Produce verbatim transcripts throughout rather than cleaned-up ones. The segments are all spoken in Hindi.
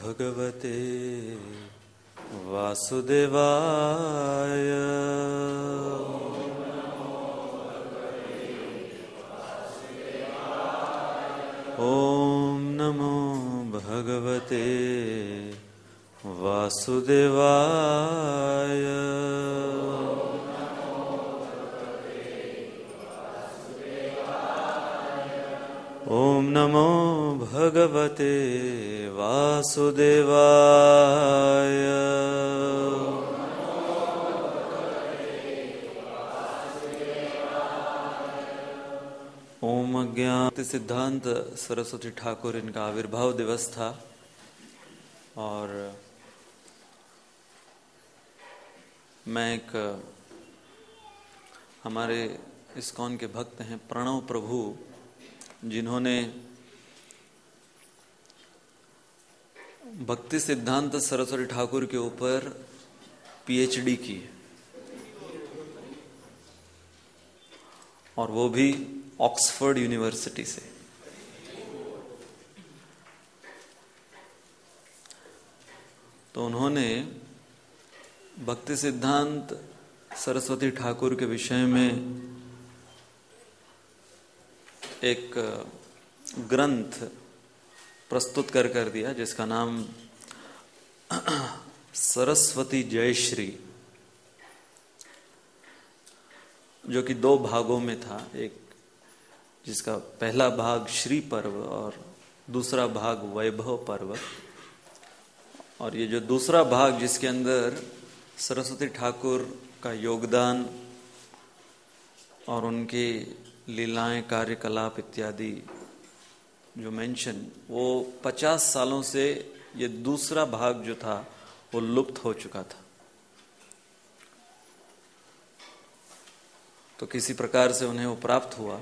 भगवते वासुदेवाय। ओम नमो भगवते वासुदेवाय। ओम नमो भगवते वासुदेवाय। ओम अज्ञान सिद्धांत सरस्वती ठाकुर इनका आविर्भाव दिवस था और मैं एक हमारे इस्कॉन के भक्त हैं प्रणव प्रभु, जिन्होंने भक्ति सिद्धांत सरस्वती ठाकुर के ऊपर पीएचडी की और वो भी ऑक्सफोर्ड यूनिवर्सिटी से। तो उन्होंने भक्ति सिद्धांत सरस्वती ठाकुर के विषय में एक ग्रंथ प्रस्तुत कर कर दिया जिसका नाम सरस्वती जयश्री, जो कि दो भागों में था। एक जिसका पहला भाग श्री पर्व और दूसरा भाग वैभव पर्व। और ये जो दूसरा भाग जिसके अंदर सरस्वती ठाकुर का योगदान और उनके लीलाएं कार्यकलाप इत्यादि जो मेंशन, वो पचास सालों से ये दूसरा भाग जो था वो लुप्त हो चुका था। तो किसी प्रकार से उन्हें वो प्राप्त हुआ।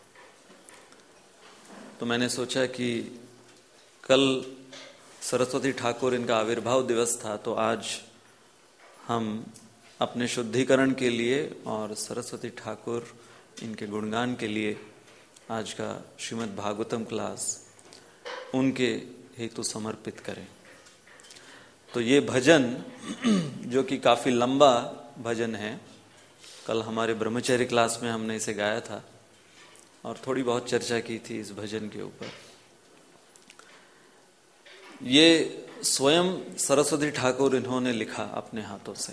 तो मैंने सोचा कि कल सरस्वती ठाकुर इनका आविर्भाव दिवस था, तो आज हम अपने शुद्धिकरण के लिए और सरस्वती ठाकुर इनके गुणगान के लिए आज का श्रीमद् भागवतम क्लास उनके हेतु समर्पित करें। तो ये भजन जो कि काफी लंबा भजन है, कल हमारे ब्रह्मचर्य क्लास में हमने इसे गाया था और थोड़ी बहुत चर्चा की थी इस भजन के ऊपर। ये स्वयं सरस्वती ठाकुर इन्होंने लिखा अपने हाथों से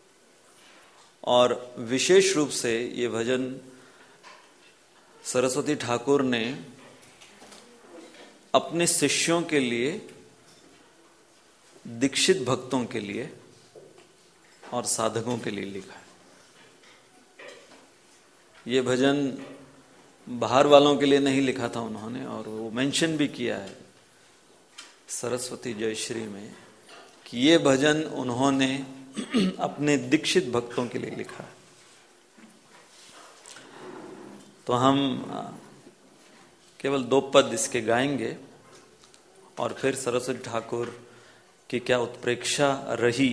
और विशेष रूप से ये भजन सरस्वती ठाकुर ने अपने शिष्यों के लिए, दीक्षित भक्तों के लिए और साधकों के लिए लिखा है। ये भजन बाहर वालों के लिए नहीं लिखा था उन्होंने, और वो मेंशन भी किया है सरस्वती जयश्री में कि ये भजन उन्होंने अपने दीक्षित भक्तों के लिए लिखा है। तो हम केवल दो पद इसके गाएंगे और फिर सरस्वती ठाकुर की क्या उत्प्रेक्षा रही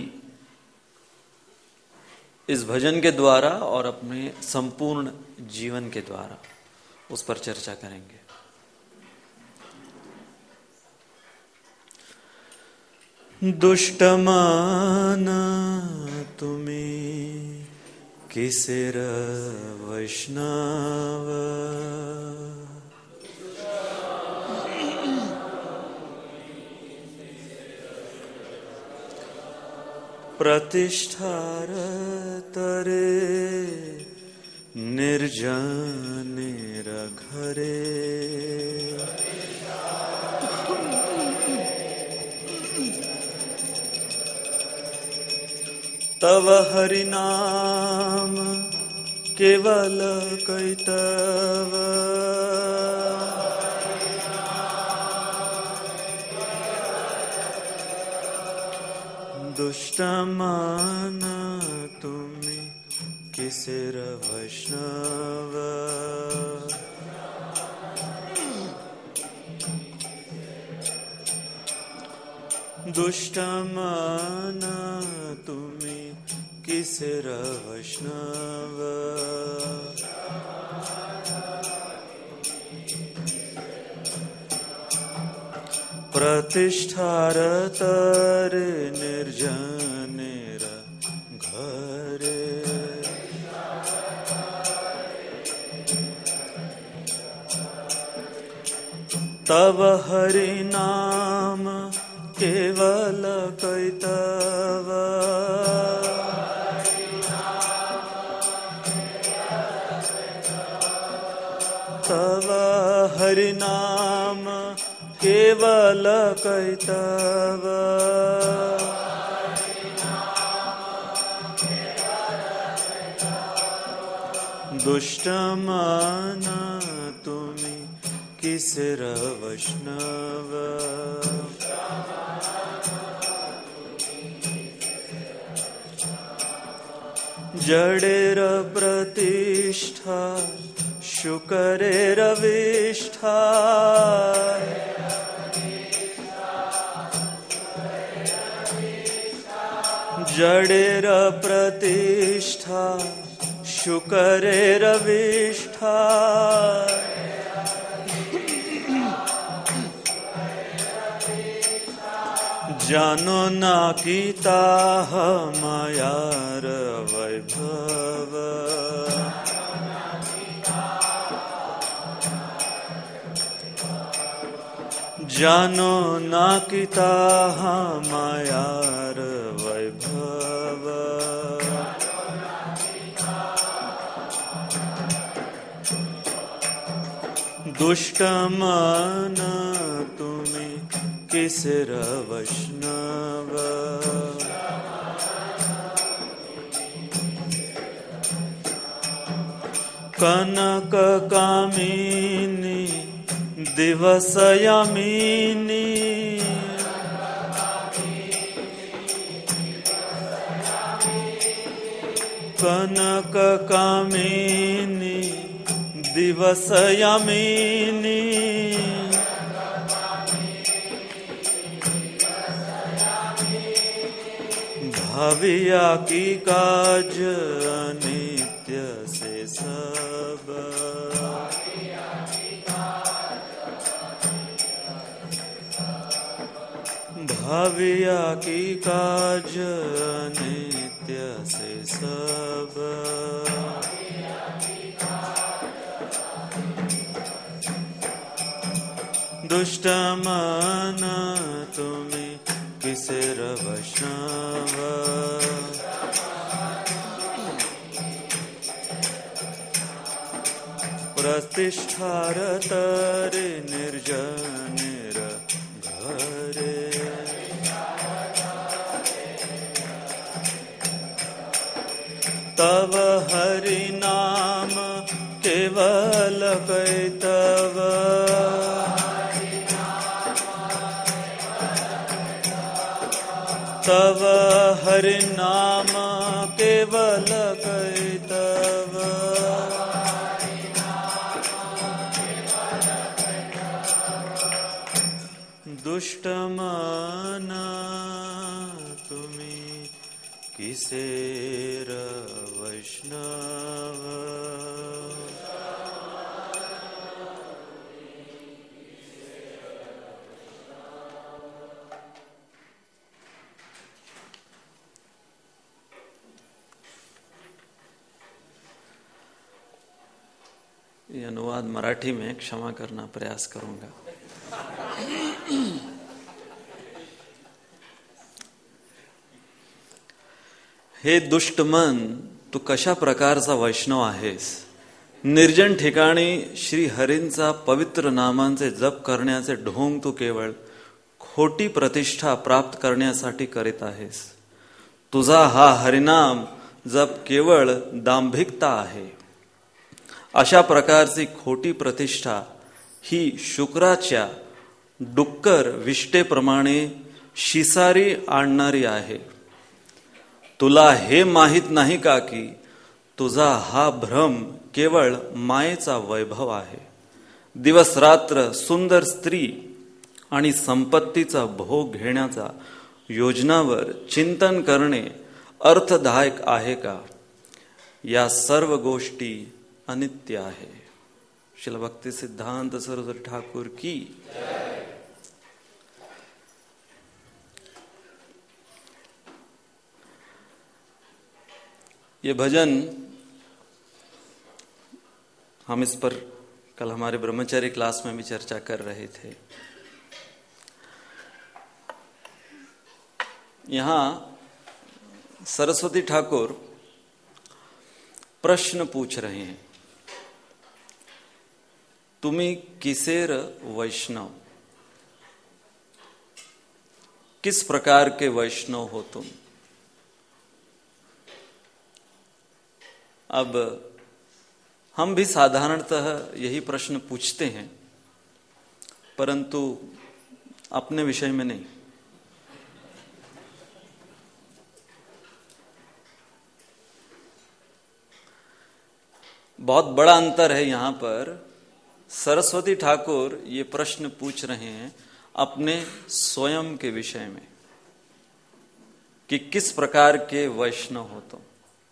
इस भजन के द्वारा और अपने संपूर्ण जीवन के द्वारा, उस पर चर्चा करेंगे। दुष्टमाना तुम्हें किसेर वैष्णव, प्रतिष्ठार तरे निर्जनेर घरे, तव हरिनाम केवल कैतव, दुष्टमाना तुम्हें किसेर वैष्णव, दुष्टमाना तुम्हें किसेर वैष्णव, प्रतिष्ठार तारे निर्जनेर घरे तब हरि नाम केवल कैतव तब हरि नाम केवल कैतव दुष्ट मन तुमी किसर वैष्णव जडेर प्रतिष्ठा शुकरेर विष्ठा जडेर प्रतिष्ठा शुकरेर विष्ठा जानो ना कीता मायार वैभव जानो ना कीता मायार वैभव दुष्ट मन तुमी किसर वैष्णव कनक कामिनी दिवस यामिनी कनक कामिनी दिवस यामिनी भाविया की काज अनित्य से सब भाविया की काज अनित्य से सब दुष्ट मन तुमी किसर वैष्णव प्रतिष्ठार तारे निर्जनेर घरे तब हरि नाम केवल कैतव तब हरि नाम केवल कैतव दुष्ट मन तुमी किसेर वैष्णव ये अनुवाद मराठी में क्षमा करना प्रयास करूंगा। हे दुष्ट मन, तू कशा प्रकारचा वैष्णव आहेस? निर्जन ठिकाणी श्री हरींचा पवित्र नामांचे जप करण्याचे ढोंग तू केवळ खोटी प्रतिष्ठा प्राप्त करण्यासाठी करीत आहेस। तुझा हा हरिनाम जप केवळ दांभिकता आहे। अशा प्रकारची खोटी प्रतिष्ठा ही शुक्राच्या डुक्कर विष्टेप्रमाणे शिसारी आणणारी आहे। तुला हे माहित नाही का की तुझा हा भ्रम केवळ मायेचा वैभव आहे। दिवस रात्र सुंदर स्त्री आणि संपत्तीचा भोग घेण्याचा योजनावर चिंतन करणे अर्थदायक आहे का? या सर्व गोष्टी अनित्य आहे। श्रील भक्ति सिद्धांत सरस्वती ठाकुर की। ये भजन हम इस पर कल हमारे ब्रह्मचर्य क्लास में भी चर्चा कर रहे थे। यहाँ सरस्वती ठाकुर प्रश्न पूछ रहे हैं, तुम्ही किसेर वैष्णव, किस प्रकार के वैष्णव हो तुम। अब हम भी साधारणतः यही प्रश्न पूछते हैं, परंतु अपने विषय में नहीं। बहुत बड़ा अंतर है। यहां पर सरस्वती ठाकुर ये प्रश्न पूछ रहे हैं अपने स्वयं के विषय में कि किस प्रकार के वैष्णव हो तुम।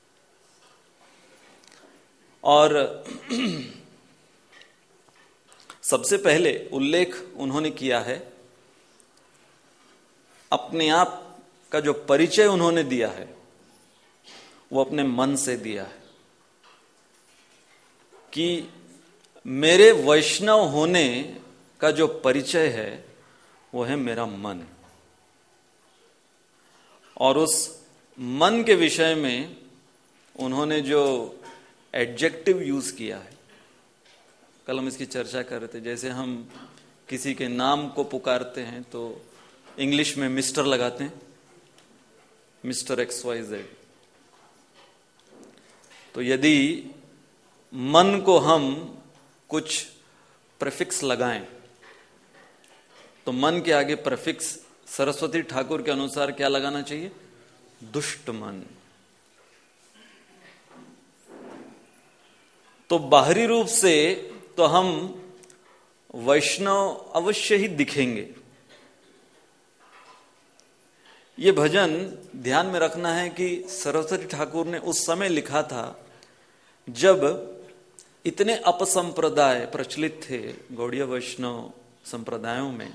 और सबसे पहले उल्लेख उन्होंने किया है अपने आप का, जो परिचय उन्होंने दिया है वो अपने मन से दिया है कि मेरे वैष्णव होने का जो परिचय है वो है मेरा मन। और उस मन के विषय में उन्होंने जो एडजेक्टिव यूज किया है, कल हम इसकी चर्चा कर रहे थे। जैसे हम किसी के नाम को पुकारते हैं तो इंग्लिश में मिस्टर लगाते हैं, मिस्टर एक्स वाई जेड। तो यदि मन को हम कुछ प्रीफिक्स लगाएं तो मन के आगे प्रीफिक्स सरस्वती ठाकुर के अनुसार क्या लगाना चाहिए? दुष्ट मन। तो बाहरी रूप से तो हम वैष्णव अवश्य ही दिखेंगे। ये भजन ध्यान में रखना है कि सरस्वती ठाकुर ने उस समय लिखा था जब इतने अपसंप्रदाय प्रचलित थे गौड़ीय वैष्णव संप्रदायों में,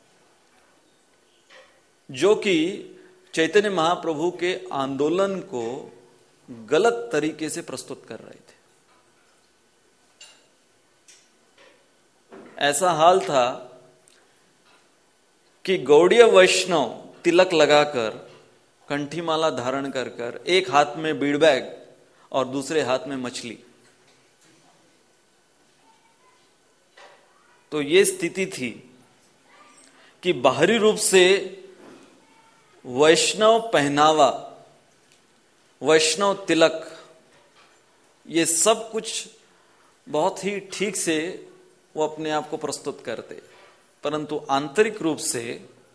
जो कि चैतन्य महाप्रभु के आंदोलन को गलत तरीके से प्रस्तुत कर रहे थे। ऐसा हाल था कि गौड़ीय वैष्णव तिलक लगाकर, कंठीमाला धारण कर कर, एक हाथ में बीड़ बैग और दूसरे हाथ में मछली, तो ये स्थिति थी कि बाहरी रूप से वैष्णव पहनावा, वैष्णव तिलक, ये सब कुछ बहुत ही ठीक से वो अपने आप को प्रस्तुत करते, परंतु आंतरिक रूप से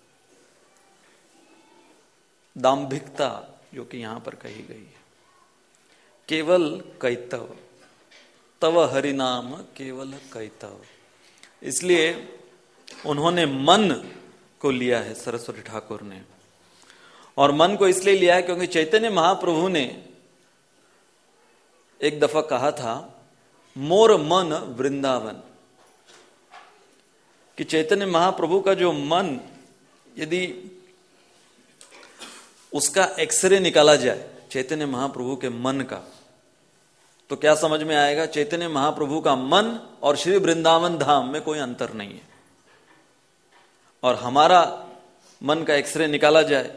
दाम्भिकता जो कि यहां पर कही गई है, केवल कैतव, तव हरिनाम केवल कैतव। इसलिए उन्होंने मन को लिया है सरस्वती ठाकुर ने। और मन को इसलिए लिया है क्योंकि चैतन्य महाप्रभु ने एक दफा कहा था, मोर मन वृंदावन, कि चैतन्य महाप्रभु का जो मन, यदि उसका एक्सरे निकाला जाए चैतन्य महाप्रभु के मन का, तो क्या समझ में आएगा? चैतन्य महाप्रभु का मन और श्री वृंदावन धाम में कोई अंतर नहीं है। और हमारा मन का एक्सरे निकाला जाए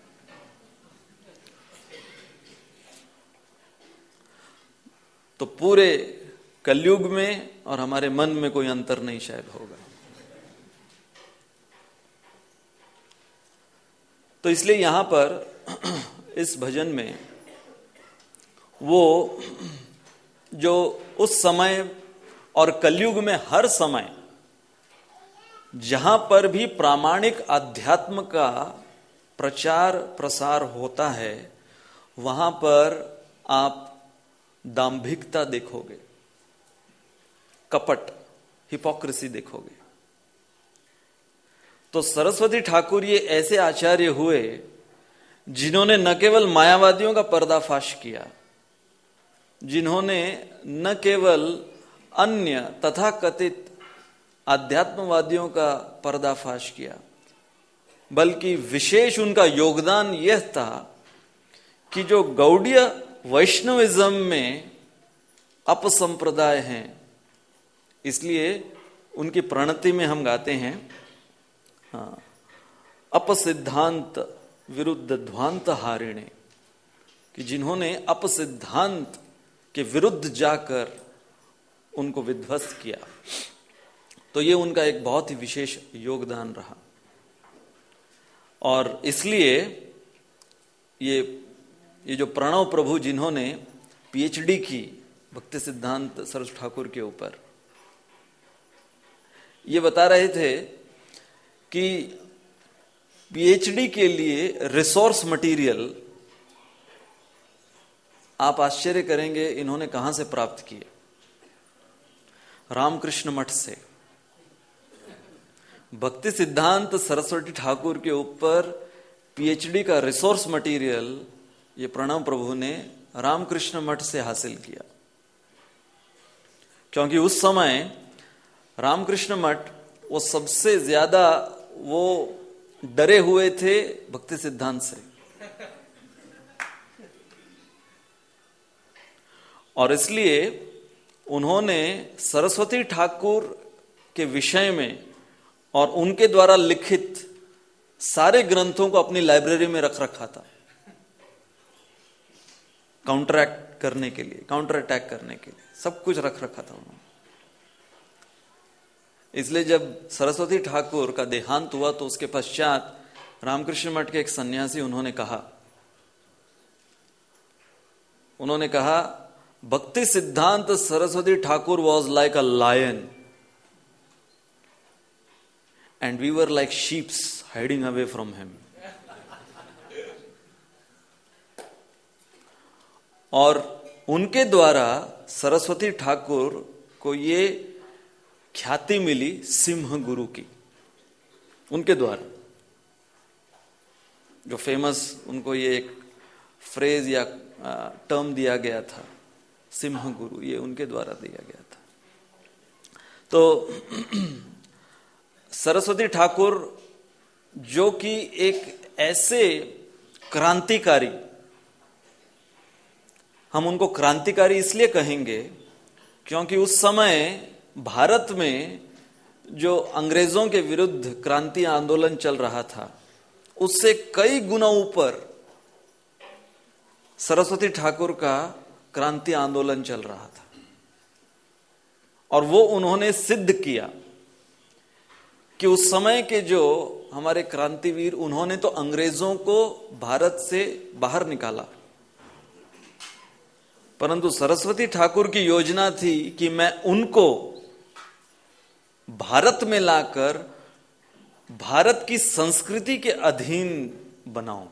तो पूरे कलयुग में और हमारे मन में कोई अंतर नहीं शायद होगा। तो इसलिए यहां पर इस भजन में वो जो उस समय और कलयुग में हर समय जहां पर भी प्रामाणिक अध्यात्म का प्रचार प्रसार होता है, वहां पर आप दाम्भिकता देखोगे, कपट, हिपोक्रेसी देखोगे। तो सरस्वती ठाकुर ये ऐसे आचार्य हुए जिन्होंने न केवल मायावादियों का पर्दाफाश किया, जिन्होंने न केवल अन्य तथाकथित आध्यात्मवादियों का पर्दाफाश किया, बल्कि विशेष उनका योगदान यह था कि जो गौड़ीय वैष्णविज्म में अपसंप्रदाय हैं, इसलिए उनकी प्रणति में हम गाते हैं, हाँ, अपसिद्धांत विरुद्ध ध्वांत हारिणे, कि जिन्होंने अपसिद्धांत के विरुद्ध जाकर उनको विध्वस्त किया। तो ये उनका एक बहुत ही विशेष योगदान रहा, और इसलिए ये ये जो प्रणव प्रभु जिन्होंने पीएचडी की भक्ति सिद्धांत सरस्वती ठाकुर के ऊपर, ये बता रहे थे कि पीएचडी के लिए रिसोर्स मटेरियल आप आश्चर्य करेंगे इन्होंने कहां से प्राप्त किए। रामकृष्ण मठ से। भक्ति सिद्धांत सरस्वती ठाकुर के ऊपर पीएचडी का रिसोर्स मटेरियल ये प्रणव प्रभु ने रामकृष्ण मठ से हासिल किया, क्योंकि उस समय रामकृष्ण मठ वो सबसे ज्यादा वो डरे हुए थे भक्ति सिद्धांत से, और इसलिए उन्होंने सरस्वती ठाकुर के विषय में और उनके द्वारा लिखित सारे ग्रंथों को अपनी लाइब्रेरी में रख रखा था, काउंटरैक्ट करने के लिए, काउंटर अटैक करने के लिए सब कुछ रख रखा था उन्होंने। इसलिए जब सरस्वती ठाकुर का देहांत हुआ तो उसके पश्चात रामकृष्ण मठ के एक सन्यासी उन्होंने कहा उन्होंने कहा Bhakti Siddhanta Saraswati Thakur was like a lion and we were like sheeps hiding away from him. और उनके द्वारा सरस्वती ठाकुर को ये ख्याति मिली सिंह गुरु की, उनके द्वारा जो फेमस उनको ये एक फ्रेज या टर्म दिया गया था सिंह गुरु, ये उनके द्वारा दिया गया था। तो सरस्वती ठाकुर जो कि एक ऐसे क्रांतिकारी, हम उनको क्रांतिकारी इसलिए कहेंगे क्योंकि उस समय भारत में जो अंग्रेजों के विरुद्ध क्रांति आंदोलन चल रहा था उससे कई गुना ऊपर सरस्वती ठाकुर का क्रांति आंदोलन चल रहा था, और वो उन्होंने सिद्ध किया कि उस समय के जो हमारे क्रांतिवीर, उन्होंने तो अंग्रेजों को भारत से बाहर निकाला, परंतु सरस्वती ठाकुर की योजना थी कि मैं उनको भारत में लाकर भारत की संस्कृति के अधीन बनाऊं।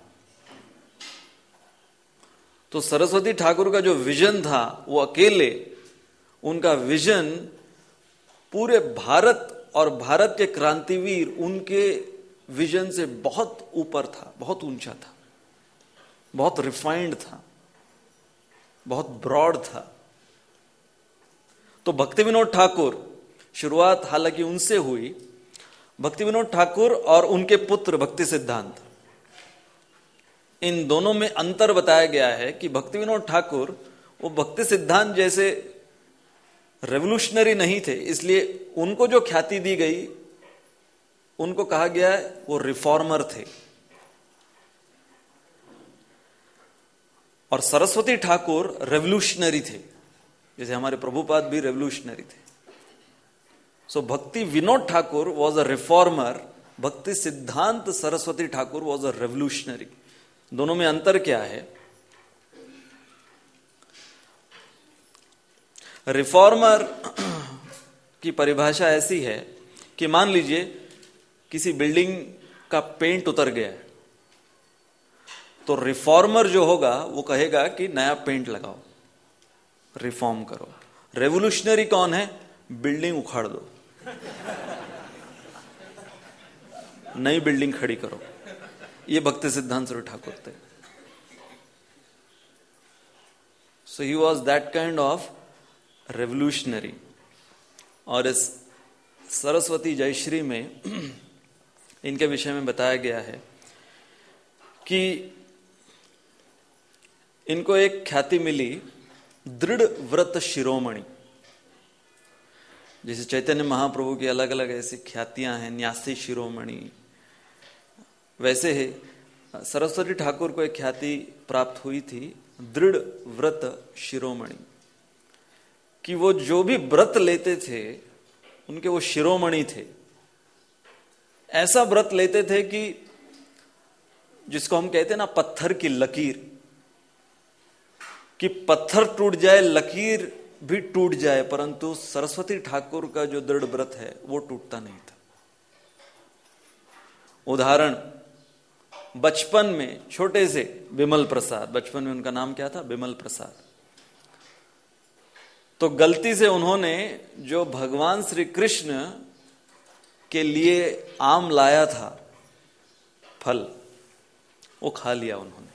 तो सरस्वती ठाकुर का जो विजन था वो अकेले, उनका विजन पूरे भारत और भारत के क्रांतिवीर उनके विजन से बहुत ऊपर था, बहुत ऊंचा था, बहुत रिफाइंड था, बहुत ब्रॉड था। तो भक्ति विनोद ठाकुर, शुरुआत हालांकि उनसे हुई, भक्ति विनोद ठाकुर और उनके पुत्र भक्ति सिद्धांत, इन दोनों में अंतर बताया गया है कि भक्ति विनोद ठाकुर वो भक्ति सिद्धांत जैसे रेवोल्यूशनरी नहीं थे, इसलिए उनको जो ख्याति दी गई उनको कहा गया है वो रिफॉर्मर थे, और सरस्वती ठाकुर रेवोल्यूशनरी थे, जैसे हमारे प्रभुपाद भी रेवोल्यूशनरी थे। So Bhakti Vinod Thakur was a reformer, Bhakti Siddhanta Saraswati Thakur was a revolutionary. दोनों में अंतर क्या है? रिफॉर्मर की परिभाषा ऐसी है कि मान लीजिए किसी बिल्डिंग का पेंट उतर गया है, तो रिफॉर्मर जो होगा वो कहेगा कि नया पेंट लगाओ, रिफॉर्म करो। रेवोल्यूशनरी कौन है? बिल्डिंग उखाड़ दो, नई बिल्डिंग खड़ी करो। ये भक्ति सिद्धांत सरस्वती ठाकुर थे। So he was that kind of revolutionary. और इस सरस्वती जयश्री में इनके विषय में बताया गया है कि इनको एक ख्याति मिली दृढ़ व्रत शिरोमणि। जैसे चैतन्य महाप्रभु की अलग अलग ऐसी ख्यातियां हैं, न्यासी शिरोमणि, वैसे ही सरस्वती ठाकुर को एक ख्याति प्राप्त हुई थी दृढ़ व्रत शिरोमणि, कि वो जो भी व्रत लेते थे उनके वो शिरोमणि थे। ऐसा व्रत लेते थे कि जिसको हम कहते हैं ना पत्थर की लकीर, कि पत्थर टूट जाए, लकीर भी टूट जाए, परंतु सरस्वती ठाकुर का जो दृढ़ व्रत है वो टूटता नहीं था। उदाहरण, बचपन में छोटे से बिमल प्रसाद, बचपन में उनका नाम क्या था? बिमल प्रसाद। तो गलती से उन्होंने जो भगवान श्री कृष्ण के लिए आम लाया था फल, वो खा लिया उन्होंने।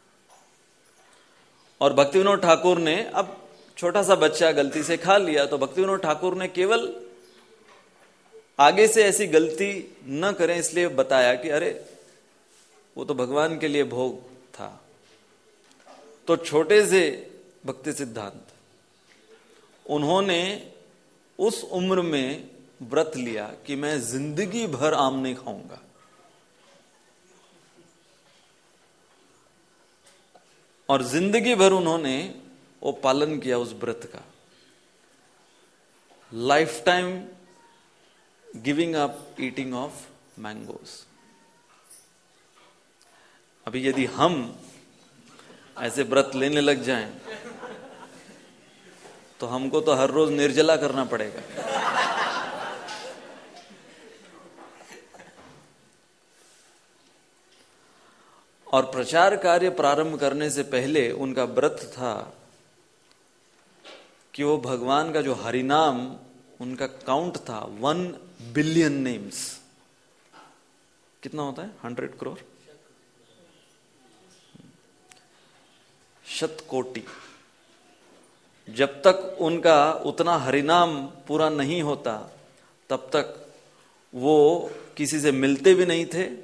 और भक्ति विनोद ठाकुर ने, अब छोटा सा बच्चा गलती से खा लिया, तो भक्ति विनोद ठाकुर ने केवल आगे से ऐसी गलती न करें इसलिए बताया कि अरे वो तो भगवान के लिए भोग था। तो छोटे से भक्ति सिद्धांत, उन्होंने उस उम्र में व्रत लिया कि मैं जिंदगी भर आम नहीं खाऊंगा। और जिंदगी भर उन्होंने वो पालन किया उस व्रत का, lifetime giving up eating of mangoes. अभी यदि हम ऐसे व्रत लेने लग जाएं तो हमको तो हर रोज निर्जला करना पड़ेगा। और प्रचार कार्य प्रारंभ करने से पहले उनका व्रत था कि वो भगवान का जो हरिनाम, उनका काउंट था वन बिलियन नेम्स। कितना होता है? हंड्रेड करोड़, शत कोटि। जब तक उनका उतना हरिनाम पूरा नहीं होता तब तक वो किसी से मिलते भी नहीं थे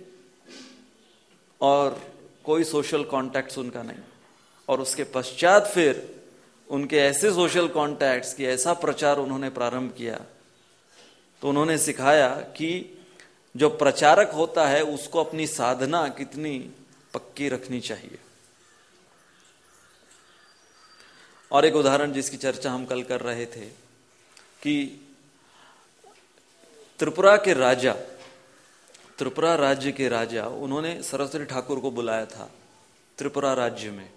और कोई सोशल कॉन्टैक्ट्स उनका नहीं। और उसके पश्चात फिर उनके ऐसे सोशल कॉन्टैक्ट्स की, ऐसा प्रचार उन्होंने प्रारंभ किया, तो उन्होंने सिखाया कि जो प्रचारक होता है उसको अपनी साधना कितनी पक्की रखनी चाहिए। और एक उदाहरण जिसकी चर्चा हम कल कर रहे थे कि त्रिपुरा के राजा, त्रिपुरा राज्य के राजा, उन्होंने सरस्वती ठाकुर को बुलाया था त्रिपुरा राज्य में,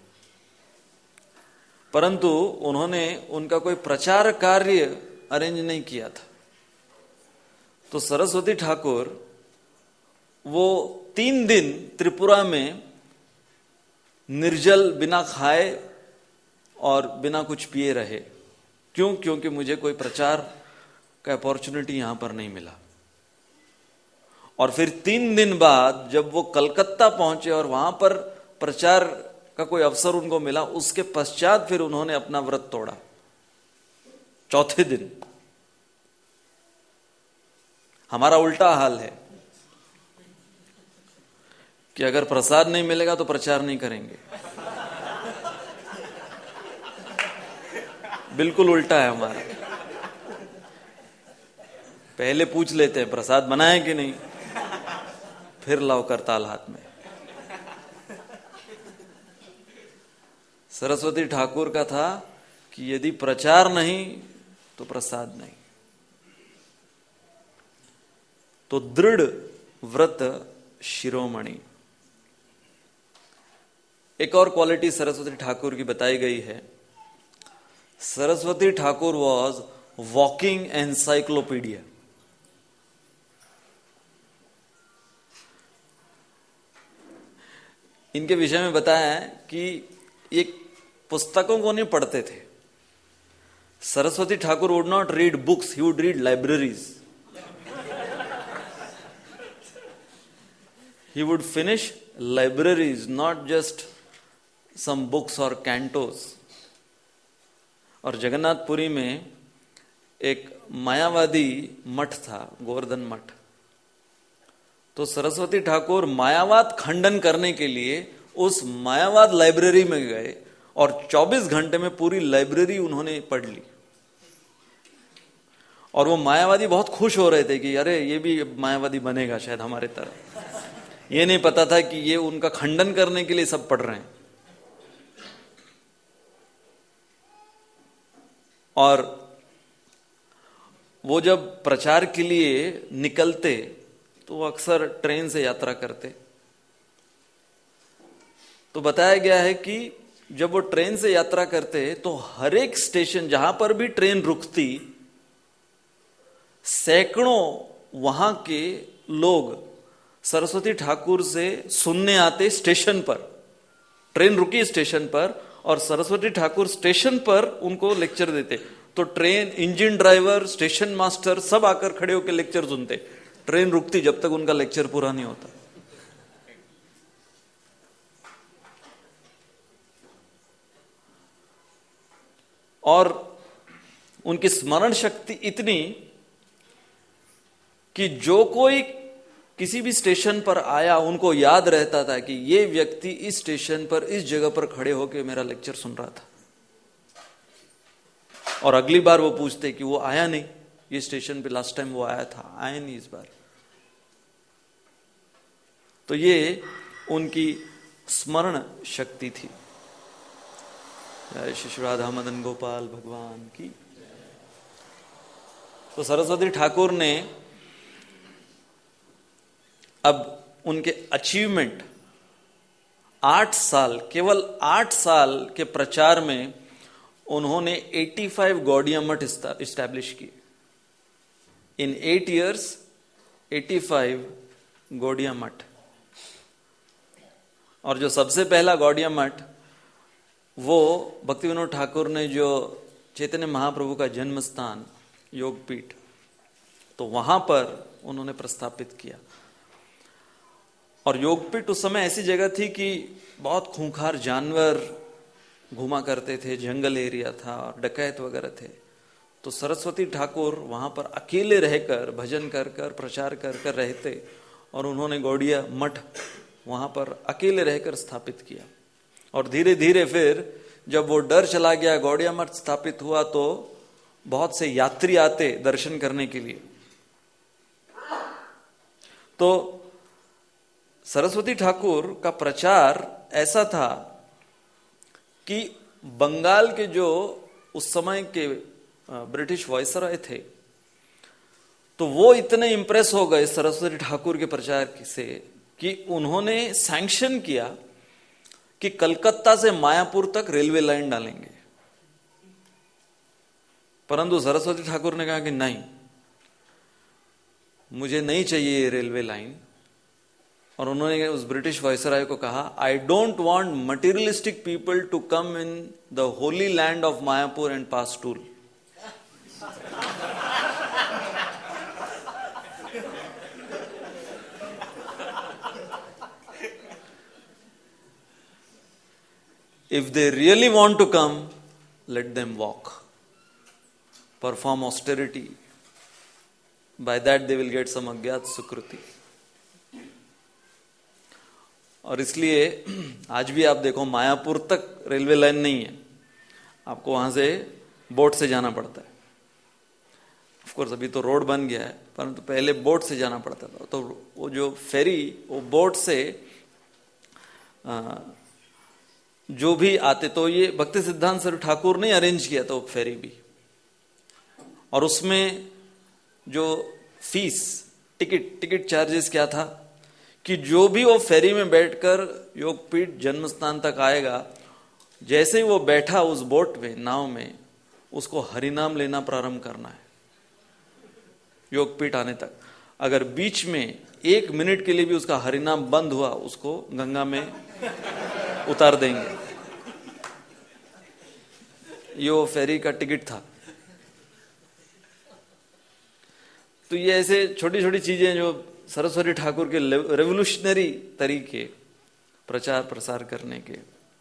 परंतु उन्होंने उनका कोई प्रचार कार्य अरेंज नहीं किया था। तो सरस्वती ठाकुर वो तीन दिन त्रिपुरा में निर्जल, बिना खाए और बिना कुछ पिए रहे। क्यों? क्योंकि मुझे कोई प्रचार का अपॉर्चुनिटी यहां पर नहीं मिला। और फिर तीन दिन बाद जब वो कलकत्ता पहुंचे और वहां पर प्रचार का कोई अवसर उनको मिला, उसके पश्चात फिर उन्होंने अपना व्रत तोड़ा चौथे दिन। हमारा उल्टा हाल है कि अगर प्रसाद नहीं मिलेगा तो प्रचार नहीं करेंगे। बिल्कुल उल्टा है हमारा। पहले पूछ लेते हैं प्रसाद बनाए कि नहीं, फिर लाओ करताल हाथ में। सरस्वती ठाकुर का था कि यदि प्रचार नहीं तो प्रसाद नहीं। तो दृढ़ व्रत शिरोमणि। एक और क्वालिटी सरस्वती ठाकुर की बताई गई है, Saraswati Thakur was walking encyclopedia. इनके विषय में बताया है कि ये पुस्तकों को नहीं पढ़ते थे। Saraswati Thakur would not read books, he would read libraries. He would finish libraries, not just some books or cantos. और जगन्नाथपुरी में एक मायावादी मठ था, गोवर्धन मठ। तो सरस्वती ठाकुर मायावाद खंडन करने के लिए उस मायावाद लाइब्रेरी में गए और चौबीस घंटे में पूरी लाइब्रेरी उन्होंने पढ़ ली। और वो मायावादी बहुत खुश हो रहे थे कि अरे ये भी मायावादी बनेगा शायद हमारे तरह। ये नहीं पता था कि ये उनका खंडन करने के लिए सब पढ़ रहे हैं। और वो जब प्रचार के लिए निकलते तो वो अक्सर ट्रेन से यात्रा करते। तो बताया गया है कि जब वो ट्रेन से यात्रा करते तो हर एक स्टेशन जहां पर भी ट्रेन रुकती, सैकड़ों वहां के लोग सरस्वती ठाकुर से सुनने आते स्टेशन पर। ट्रेन रुकी स्टेशन पर और सरस्वती ठाकुर स्टेशन पर उनको लेक्चर देते। तो train engine driver, station master सब आकर खड़े होकर लेक्चर सुनते। ट्रेन रुकती जब तक उनका लेक्चर पूरा नहीं होता। और उनकी स्मरण शक्ति इतनी कि जो कोई किसी भी स्टेशन पर आया उनको याद रहता था कि ये व्यक्ति इस स्टेशन पर इस जगह पर खड़े होकर मेरा लेक्चर सुन रहा था। और अगली बार वो पूछते कि वो आया नहीं, ये स्टेशन पे लास्ट टाइम वो आया था, आया नहीं इस बार। तो ये उनकी स्मरण शक्ति थी। जय श्री राधा मदन गोपाल भगवान की। तो सरस्वती ठाकुर ने अब उनके अचीवमेंट, आठ साल, केवल आठ साल के प्रचार में उन्होंने पचासी गौड़िया मठ इस्टेब्लिश किए। इन एट इयर्स पचासी गौड़िया मठ। और जो सबसे पहला गौड़िया मठ वो भक्ति विनोद ठाकुर ने जो चैतन्य महाप्रभु का जन्म स्थान योगपीठ, तो वहां पर उन्होंने प्रस्थापित किया। और योगपीठ उस समय ऐसी जगह थी कि बहुत खूंखार जानवर घुमा करते थे, जंगल एरिया था और डकैत वगैरह थे। तो सरस्वती ठाकुर वहां पर अकेले रहकर भजन कर कर प्रचार कर कर रहते और उन्होंने गौड़िया मठ वहां पर अकेले रहकर स्थापित किया। और धीरे धीरे फिर जब वो डर चला गया, गौड़िया मठ स्थापित हुआ, तो बहुत से यात्री आते दर्शन करने के लिए। तो सरस्वती ठाकुर का प्रचार ऐसा था कि बंगाल के जो उस समय के ब्रिटिश वायसराय थे, तो वो इतने इंप्रेस हो गए सरस्वती ठाकुर के प्रचार से कि उन्होंने सैंक्शन किया कि कलकत्ता से मायापुर तक रेलवे लाइन डालेंगे। परंतु सरस्वती ठाकुर ने कहा कि नहीं, मुझे नहीं चाहिए ये रेलवे लाइन। और उन्होंने उस ब्रिटिश वायसराय को कहा, I don't want materialistic people to come in the holy land of Mayapur and pass tool. If they really want to come, let them walk. Perform austerity. By that they will get some agyat sukruti. और इसलिए आज भी आप देखो मायापुर तक रेलवे लाइन नहीं है, आपको वहां से बोट से जाना पड़ता है। ऑफ कोर्स अभी तो रोड बन गया है, परंतु पहले बोट से जाना पड़ता था। तो वो जो फेरी, वो बोट से आ, जो भी आते, तो ये भक्ति सिद्धांत सर ठाकुर ने अरेंज किया था वो फेरी भी। और उसमें जो फीस, टिकट टिकट चार्जेस क्या था कि जो भी वो फेरी में बैठकर योगपीठ जन्म स्थान तक आएगा, जैसे ही वो बैठा उस बोट में, नाव में, उसको हरिनाम लेना प्रारंभ करना है योगपीठ आने तक। अगर बीच में एक मिनट के लिए भी उसका हरिनाम बंद हुआ, उसको गंगा में उतार देंगे। ये वो फेरी का टिकट था। तो ये ऐसे छोटी छोटी चीजें जो सरस्वती ठाकुर के रेवोल्यूशनरी तरीके प्रचार प्रसार करने के।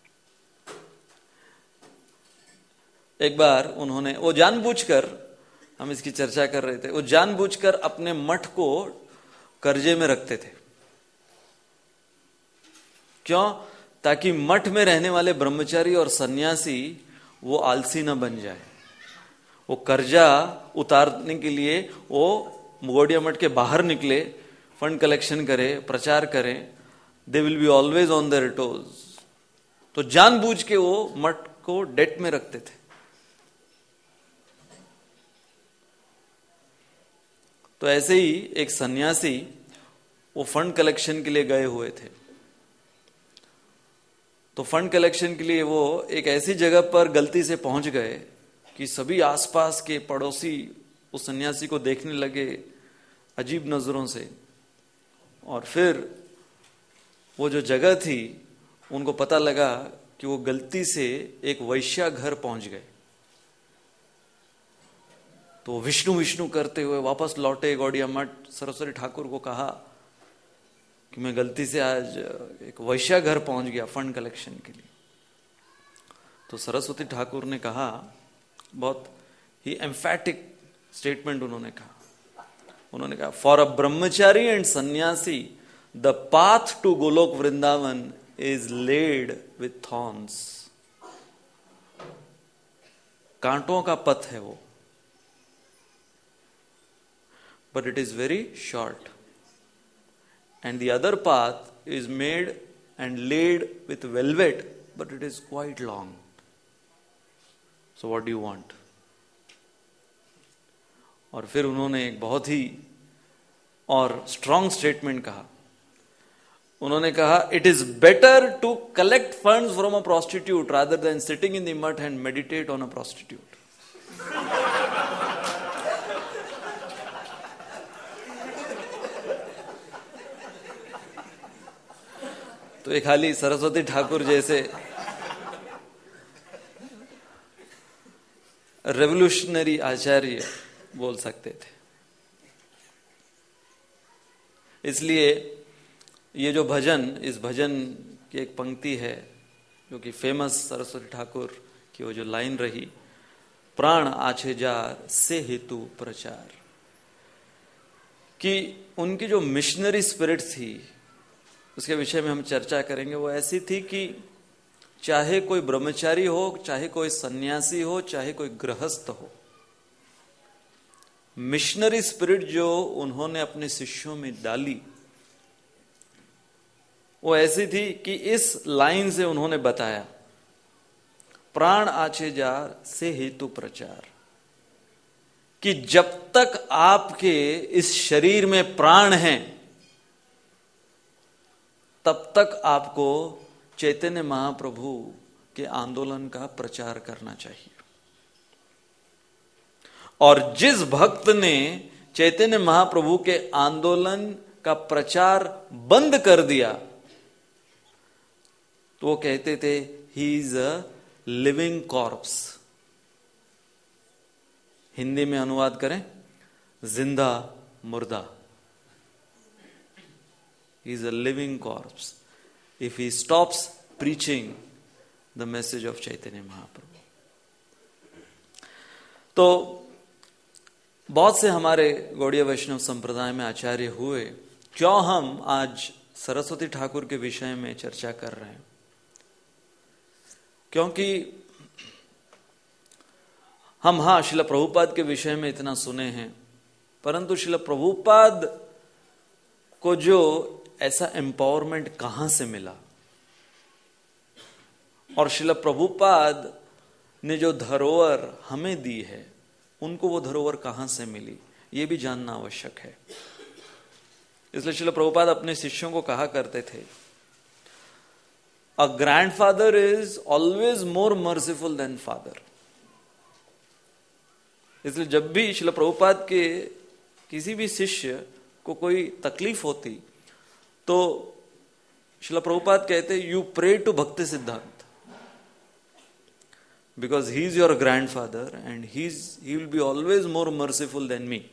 एक बार उन्होंने, वो जानबूझकर, हम इसकी चर्चा कर रहे थे, वो जानबूझकर अपने मठ को कर्जे में रखते थे। क्यों? ताकि मठ में रहने वाले ब्रह्मचारी और सन्यासी वो आलसी न बन जाए। वो कर्जा उतारने के लिए वो गौड़िया मठ के बाहर निकले, फंड कलेक्शन करे, प्रचार करें। They will be always on their toes. तो जानबूझ के वो मठ को डेट में रखते थे। तो ऐसे ही एक सन्यासी वो फंड कलेक्शन के लिए गए हुए थे। तो फंड कलेक्शन के लिए वो एक ऐसी जगह पर गलती से पहुंच गए कि सभी आसपास के पड़ोसी उस सन्यासी को देखने लगे अजीब नजरों से। और फिर वो जो जगह थी उनको पता लगा कि वो गलती से एक वैश्या घर पहुंच गए। तो विष्णु विष्णु करते हुए वापस लौटे गौड़िया मठ। सरस्वती ठाकुर को कहा कि मैं गलती से आज एक वैश्या घर पहुंच गया फंड कलेक्शन के लिए। तो सरस्वती ठाकुर ने कहा, बहुत ही एम्फैटिक स्टेटमेंट उन्होंने कहा। उन्होंने कहा, for a brahmachari and sannyasi the path to Goloka Vrindavan is laid with thorns. कांटों का पथ है वो, but it is very short, and the other path is made and laid with velvet, but it is quite long. So what do you want? और फिर उन्होंने एक बहुत ही और स्ट्रॉन्ग स्टेटमेंट कहा। उन्होंने कहा, it is better to collect funds from a prostitute rather than sitting in the mud and meditate on a prostitute. तो एक खाली सरस्वती ठाकुर जैसे रेवोल्यूशनरी आचार्य बोल सकते थे। इसलिए ये जो भजन, इस भजन की एक पंक्ति है जो कि फेमस सरस्वती ठाकुर की वो जो लाइन रही, प्राण आछे जार से हेतु प्रचार, कि उनकी जो मिशनरी स्पिरिट थी उसके विषय में हम चर्चा करेंगे। वो ऐसी थी कि चाहे कोई ब्रह्मचारी हो, चाहे कोई सन्यासी हो, चाहे कोई गृहस्थ हो, मिशनरी स्पिरिट जो उन्होंने अपने शिष्यों में डाली वो ऐसी थी कि इस लाइन से उन्होंने बताया, प्राण आछे जार से हेतु प्रचार, कि जब तक आपके इस शरीर में प्राण हैं तब तक आपको चैतन्य महाप्रभु के आंदोलन का प्रचार करना चाहिए। और जिस भक्त ने चैतन्य महाप्रभु के आंदोलन का प्रचार बंद कर दिया तो वो कहते थे, he is a living corpse. Hindi में अनुवाद करें, जिंदा मुर्दा। He is a living corpse if he stops preaching the message of Chaitanya Mahaprabhu. तो बहुत से हमारे गौड़ीय वैष्णव संप्रदाय में आचार्य हुए। क्यों हम आज सरस्वती ठाकुर के विषय में चर्चा कर रहे हैं? क्योंकि हम हाँ श्रील प्रभुपाद के विषय में इतना सुने हैं, परंतु श्रील प्रभुपाद को जो ऐसा एम्पावरमेंट कहां से मिला, और श्रील प्रभुपाद ने जो धरोहर हमें दी है उनको वो धरोहर कहां से मिली, ये भी जानना आवश्यक है। इसलिए श्रील प्रभुपाद अपने शिष्यों को कहा करते थे, a grandfather is always more merciful than father. इसलिए जब भी श्रील प्रभुपाद के किसी भी शिष्य को कोई तकलीफ होती तो श्रील प्रभुपाद कहते, you pray to Bhakti Siddhanta, because he is your grandfather and he is he will be always more merciful than me.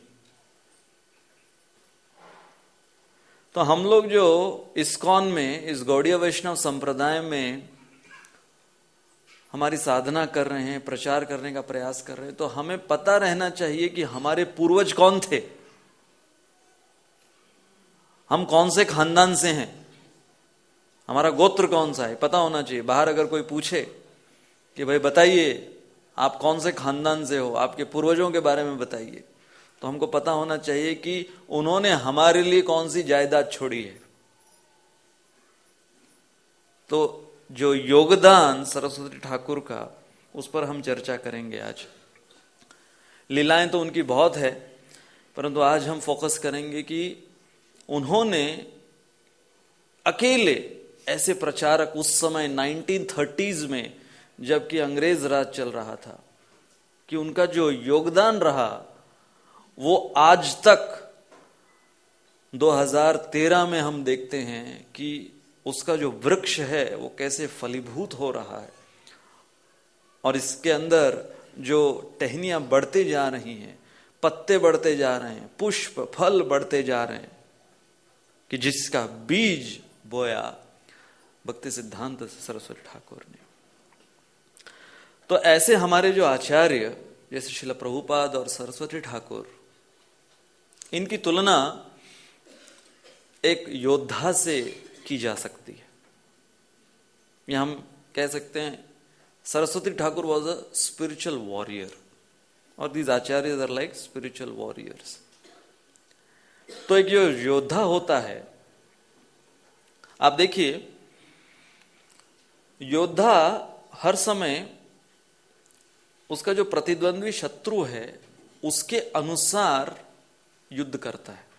तो हम लोग जो इस्कॉन में, इस गौड़ीय वैष्णव संप्रदाय में हमारी साधना कर रहे हैं, प्रचार करने का प्रयास कर रहे हैं, तो हमें पता रहना चाहिए कि हमारे पूर्वज कौन थे, हम कौन से खानदान से हैं, हमारा गोत्र कौन सा है पता होना चाहिए। बाहर अगर कोई पूछे कि भाई बताइए आप कौन से खानदान से हो, आपके पूर्वजों के बारे में बताइए, तो हमको पता होना चाहिए कि उन्होंने हमारे लिए कौन सी जायदाद छोड़ी है। तो जो योगदान सरस्वती ठाकुर का, उस पर हम चर्चा करेंगे आज। लीलाएं तो उनकी बहुत है, परंतु आज हम फोकस करेंगे कि उन्होंने अकेले ऐसे प्रचारक उस समय नाइनटीन थर्टीज़ में, जबकि अंग्रेज राज चल रहा था, कि उनका जो योगदान रहा वो आज तक दो हज़ार तेरह में हम देखते हैं कि उसका जो वृक्ष है वो कैसे फलीभूत हो रहा है, और इसके अंदर जो टहनियां बढ़ते जा रही हैं, पत्ते बढ़ते जा रहे हैं, पुष्प फल बढ़ते जा रहे हैं, कि जिसका बीज बोया भक्ति सिद्धांत सरस्वती ठाकुर ने। तो ऐसे हमारे जो आचार्य जैसे श्रील प्रभुपाद और सरस्वती ठाकुर, इनकी तुलना एक योद्धा से की जा सकती है। या हम कह सकते हैं Saraswati Thakur was a spiritual warrior और these acharyas are like spiritual warriors. तो एक जो योद्धा होता है, आप देखिए योद्धा हर समय उसका जो प्रतिद्वंद्वी शत्रु है उसके अनुसार युद्ध करता है।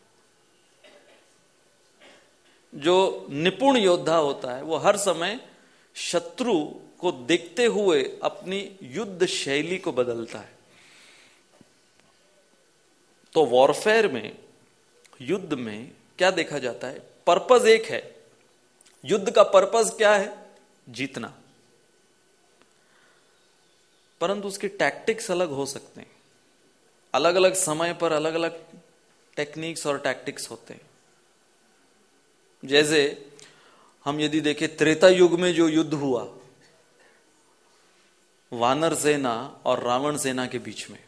जो निपुण योद्धा होता है वो हर समय शत्रु को देखते हुए अपनी युद्ध शैली को बदलता है। तो वॉरफेयर में, युद्ध में क्या देखा जाता है? पर्पस एक है। युद्ध का पर्पस क्या है? जीतना। परंतु उसके टैक्टिक्स अलग हो सकते हैं। अलग अलग समय पर अलग अलग टेक्निक्स और टैक्टिक्स होते हैं। जैसे हम यदि देखें त्रेता युग में जो युद्ध हुआ वानर सेना और रावण सेना के बीच में,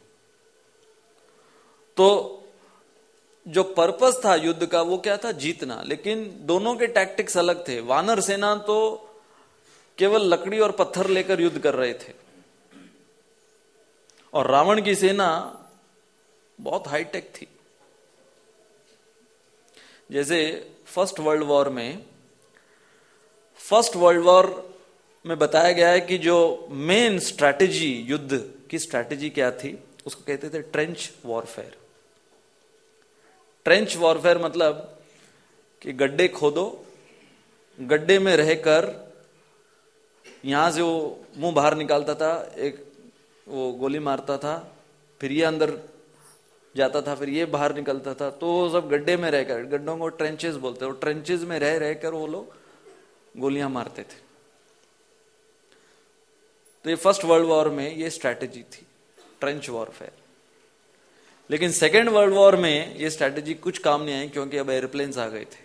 तो जो पर्पस था युद्ध का वो क्या था? जीतना। लेकिन दोनों के टैक्टिक्स अलग थे। वानर सेना तो केवल लकड़ी और पत्थर लेकर युद्ध कर रहे थे, और रावण की सेना बहुत हाईटेक थी। जैसे फर्स्ट वर्ल्ड वॉर में फर्स्ट वर्ल्ड वॉर में बताया गया है कि जो मेन स्ट्रैटेजी, युद्ध की स्ट्रैटेजी क्या थी, उसको कहते थे ट्रेंच वॉरफेयर। ट्रेंच वॉरफेयर मतलब कि गड्ढे खोदो, गड्ढे में रहकर यहां से वो मुंह बाहर निकालता था, एक वो गोली मारता था, फिर ये अंदर जाता था, फिर ये बाहर निकलता था। तो वो सब गड्ढे में रहकर, गड्ढों को ट्रेंचेस बोलते हैं, वो ट्रेंचेस में रह रहकर वो लोग गोलियां मारते थे। तो ये फर्स्ट वर्ल्ड वॉर में ये स्ट्रैटेजी थी, ट्रेंच वॉरफेयर। लेकिन सेकेंड वर्ल्ड वॉर में ये स्ट्रैटेजी कुछ काम नहीं आई, क्योंकि अब एयरप्लेन्स आ गए थे।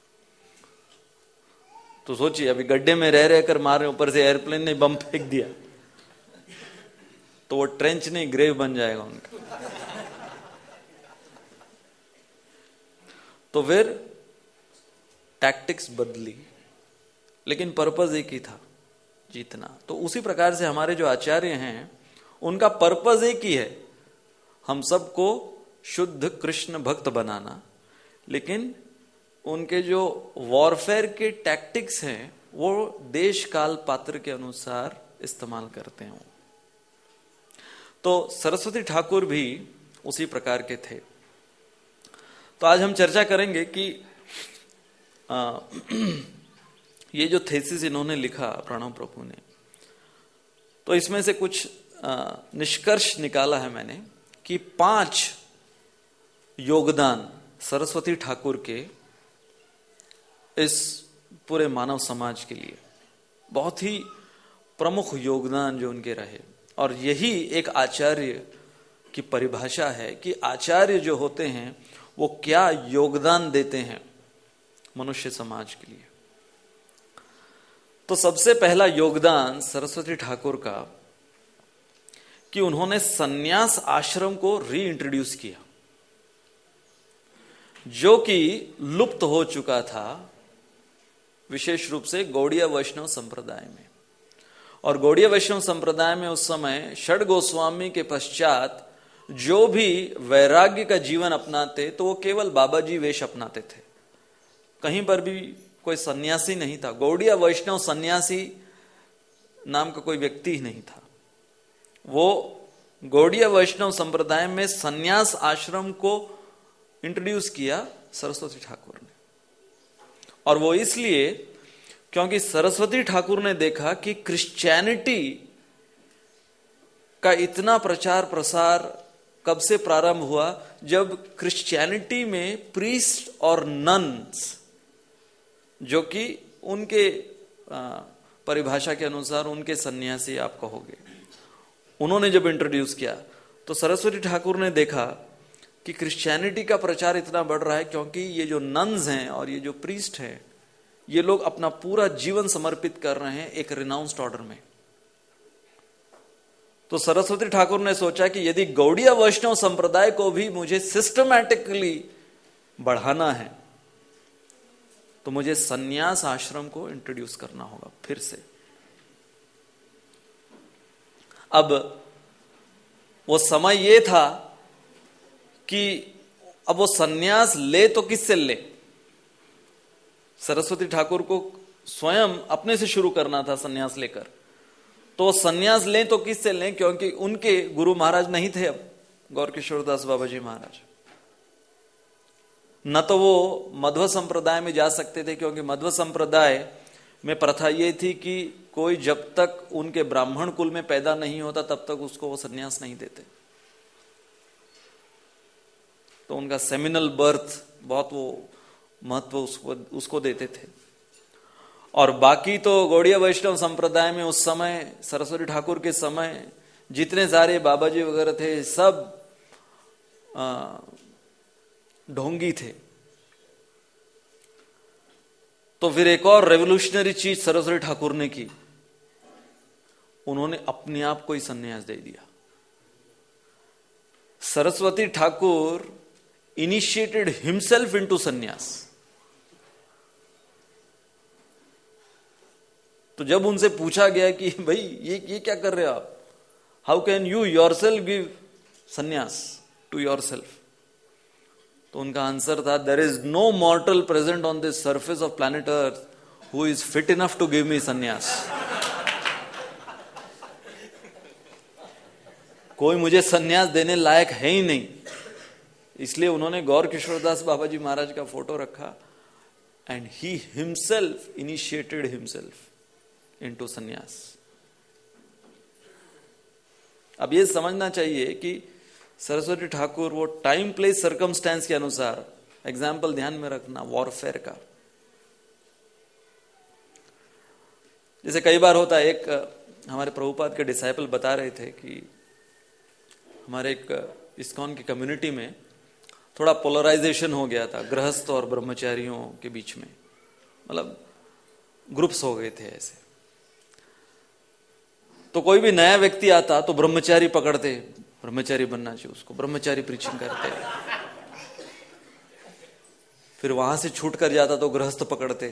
तो सोचिए, अभी गड्ढे में रह रहकर मारे, ऊपर से एयरप्लेन ने बम फेंक दिया, तो वो ट्रेंच नहीं ग्रेव बन जाएगा उनका। तो फिर टैक्टिक्स बदली, लेकिन पर्पस एक ही था, जीतना। तो उसी प्रकार से हमारे जो आचार्य हैं उनका पर्पस एक ही है, हम सबको शुद्ध कृष्ण भक्त बनाना। लेकिन उनके जो वॉरफेयर के टैक्टिक्स हैं वो देश काल पात्र के अनुसार इस्तेमाल करते हैं। तो सरस्वती ठाकुर भी उसी प्रकार के थे। तो आज हम चर्चा करेंगे कि आ, ये जो थीसिस इन्होंने लिखा प्रणव प्रभु ने, तो इसमें से कुछ आ, निष्कर्ष निकाला है मैंने कि पांच योगदान सरस्वती ठाकुर के इस पूरे मानव समाज के लिए, बहुत ही प्रमुख योगदान जो उनके रहे। और यही एक आचार्य की परिभाषा है कि आचार्य जो होते हैं वो क्या योगदान देते हैं मनुष्य समाज के लिए। तो सबसे पहला योगदान सरस्वती ठाकुर का कि उन्होंने सन्यास आश्रम को री इंट्रोड्यूस किया, जो कि लुप्त हो चुका था विशेष रूप से गौड़ीय वैष्णव संप्रदाय में। और गौड़ीय वैष्णव संप्रदाय में उस समय षड गोस्वामी के पश्चात जो भी वैराग्य का जीवन अपनाते तो वो केवल बाबा जी वेश अपनाते थे, कहीं पर भी कोई सन्यासी नहीं था। गौड़ीय वैष्णव सन्यासी नाम का कोई व्यक्ति ही नहीं था। वो गौड़ीय वैष्णव संप्रदाय में सन्यास आश्रम को इंट्रोड्यूस किया सरस्वती ठाकुर ने। और वो इसलिए क्योंकि सरस्वती ठाकुर ने देखा कि क्रिश्चियनिटी का इतना प्रचार प्रसार कब से प्रारंभ हुआ, जब क्रिश्चियनिटी में प्रीस्ट और नन्स, जो कि उनके परिभाषा के अनुसार उनके सन्यासी आप कहोगे, उन्होंने जब इंट्रोड्यूस किया तो सरस्वती ठाकुर ने देखा कि क्रिश्चियनिटी का प्रचार इतना बढ़ रहा है क्योंकि ये जो नन्स हैं और ये जो प्रीस्ट हैं, ये लोग अपना पूरा जीवन समर्पित कर रहे हैं एक रिनाउंस्ड ऑर्डर में। तो सरस्वती ठाकुर ने सोचा कि यदि गौड़ीय वैष्णव संप्रदाय को भी मुझे सिस्टमैटिकली बढ़ाना है तो मुझे सन्यास आश्रम को इंट्रोड्यूस करना होगा फिर से। अब वो समय ये था कि अब वो सन्यास ले तो किससे ले। सरस्वती ठाकुर को स्वयं अपने से शुरू करना था सन्यास लेकर, तो सन्यास लें तो किससे लें, क्योंकि उनके गुरु महाराज नहीं थे अब गौर किशोर दास बाबा जी महाराज। न तो वो मध्व संप्रदाय में जा सकते थे, क्योंकि मध्व संप्रदाय में प्रथा ये थी कि कोई जब तक उनके ब्राह्मण कुल में पैदा नहीं होता तब तक उसको वो सन्यास नहीं देते। तो उनका सेमिनल बर्थ बहुत वो महत्व उसको उसको देते थे। और बाकी तो गौड़ीय वैष्णव संप्रदाय में उस समय सरस्वती ठाकुर के समय जितने सारे बाबा जी वगैरह थे सब ढोंगी थे। तो फिर एक और रेवोल्यूशनरी चीज सरस्वती ठाकुर ने की, उन्होंने अपने आप को ही संन्यास दे दिया। Saraswati Thakur initiated himself into sannyas. तो जब उनसे पूछा गया कि भाई ये ये क्या कर रहे हो आप, how can you yourself give sannyas to yourself, तो उनका आंसर था, there is no mortal present on this surface of planet earth who is fit enough to give me sannyas. कोई मुझे संन्यास देने लायक है ही नहीं। इसलिए उन्होंने गौर किशोरदास बाबा जी महाराज का फोटो रखा, and he himself initiated himself into sannyas. अब ये समझना चाहिए कि सरस्वती ठाकुर वो टाइम प्लेस सर्कमस्टेंस के अनुसार, एग्जाम्पल ध्यान में रखना वॉरफेयर का। जैसे कई बार होता है, एक हमारे प्रभुपाद के डिसाइपल बता रहे थे कि हमारे एक इस्कॉन की कम्युनिटी में थोड़ा पोलराइजेशन हो गया था गृहस्थ और ब्रह्मचारियों के बीच में, मतलब ग्रुप्स हो गए थे ऐसे। तो कोई भी नया व्यक्ति आता तो ब्रह्मचारी पकड़ते, ब्रह्मचारी बनना चाहिए उसको, ब्रह्मचारी प्रीचिंग करते। फिर वहां से छूट कर जाता तो गृहस्थ पकड़ते।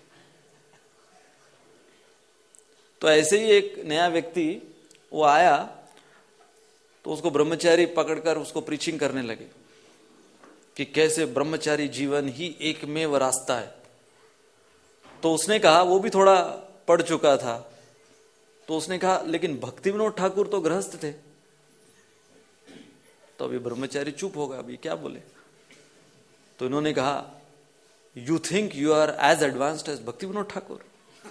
तो ऐसे ही एक नया व्यक्ति वो आया तो उसको ब्रह्मचारी पकड़कर उसको प्रीचिंग करने लगे कि कैसे ब्रह्मचारी जीवन ही एकमेव रास्ता है। तो उसने कहा, वो भी थोड़ा पढ़ चुका था, तो उसने कहा लेकिन भक्ति विनोद ठाकुर तो गृहस्थ थे। तो अभी ब्रह्मचारी चुप होगा, अभी क्या बोले। तो इन्होंने कहा, you think you are as advanced as Bhakti Vinod Thakur.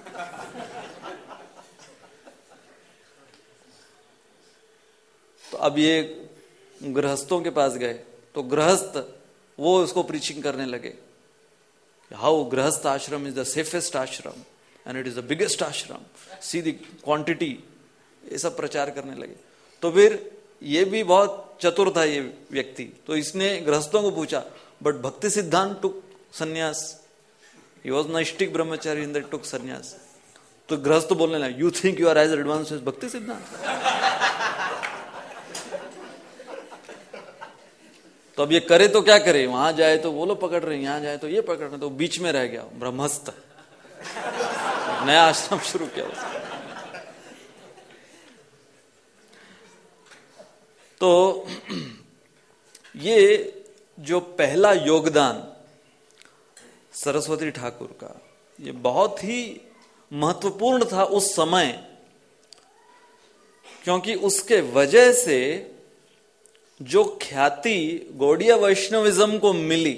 तो अब ये गृहस्थों के पास गए तो गृहस्थ वो उसको प्रीचिंग करने लगे, how grihastha ashram is the safest ashram and it is the biggest ashram, see the quantity, ये सब प्रचार करने लगे। तो फिर ये भी बहुत चतुर था ये व्यक्ति, तो इसने गृहस्थों को पूछा, बट भक्ति सिद्धांत टुक संन्यास, he was नैष्टिक Brahmachari in that took संन्यास। तो गृहस्थ बोलने लगा, you think you are as advanced as Bhakti Siddhanta. तो अब ये करे तो क्या करे, वहां जाए तो वो लोग पकड़ रहे हैं, यहां जाए तो ये पकड़ रहे हैं, तो बीच में रह गया ब्रह्मस्थ। नया आश्रम शुरू किया उसने। तो ये जो पहला योगदान सरस्वती ठाकुर का, ये बहुत ही महत्वपूर्ण था उस समय, क्योंकि उसके वजह से जो ख्याति गौड़ीय वैष्णविज्म को मिली,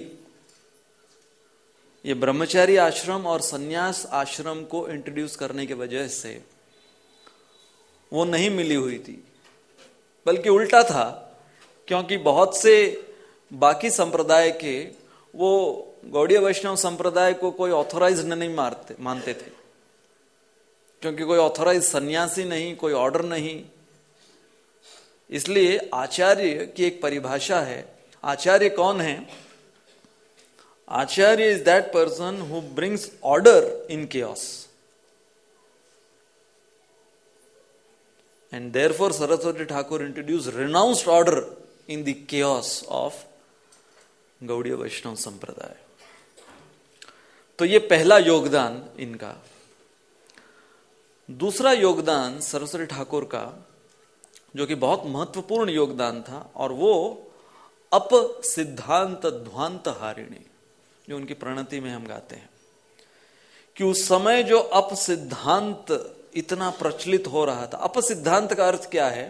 ये ब्रह्मचारी आश्रम और सन्यास आश्रम को इंट्रोड्यूस करने की वजह से वो नहीं मिली हुई थी, बल्कि उल्टा था। क्योंकि बहुत से बाकी संप्रदाय के वो गौड़ीय वैष्णव संप्रदाय को कोई ऑथोराइज नहीं मारते मानते थे, क्योंकि कोई ऑथोराइज सन्यासी नहीं, कोई ऑर्डर नहीं। इसलिए आचार्य की एक परिभाषा है। आचार्य कौन है? Acharya is that person who brings order in chaos. And therefore Saraswati Thakur introduced renounced order in the chaos of Gaudiya Vaishnava sampradaya. तो ये पहला योगदान इनका। दूसरा योगदान सरस्वती ठाकुर का, जो कि बहुत महत्वपूर्ण योगदान था, और वो अप सिद्धांत ध्वांत हारिणी, जो उनकी प्रणति में हम गाते हैं कि उस समय जो अप सिद्धांत इतना प्रचलित हो रहा था। अप सिद्धांत का अर्थ क्या है?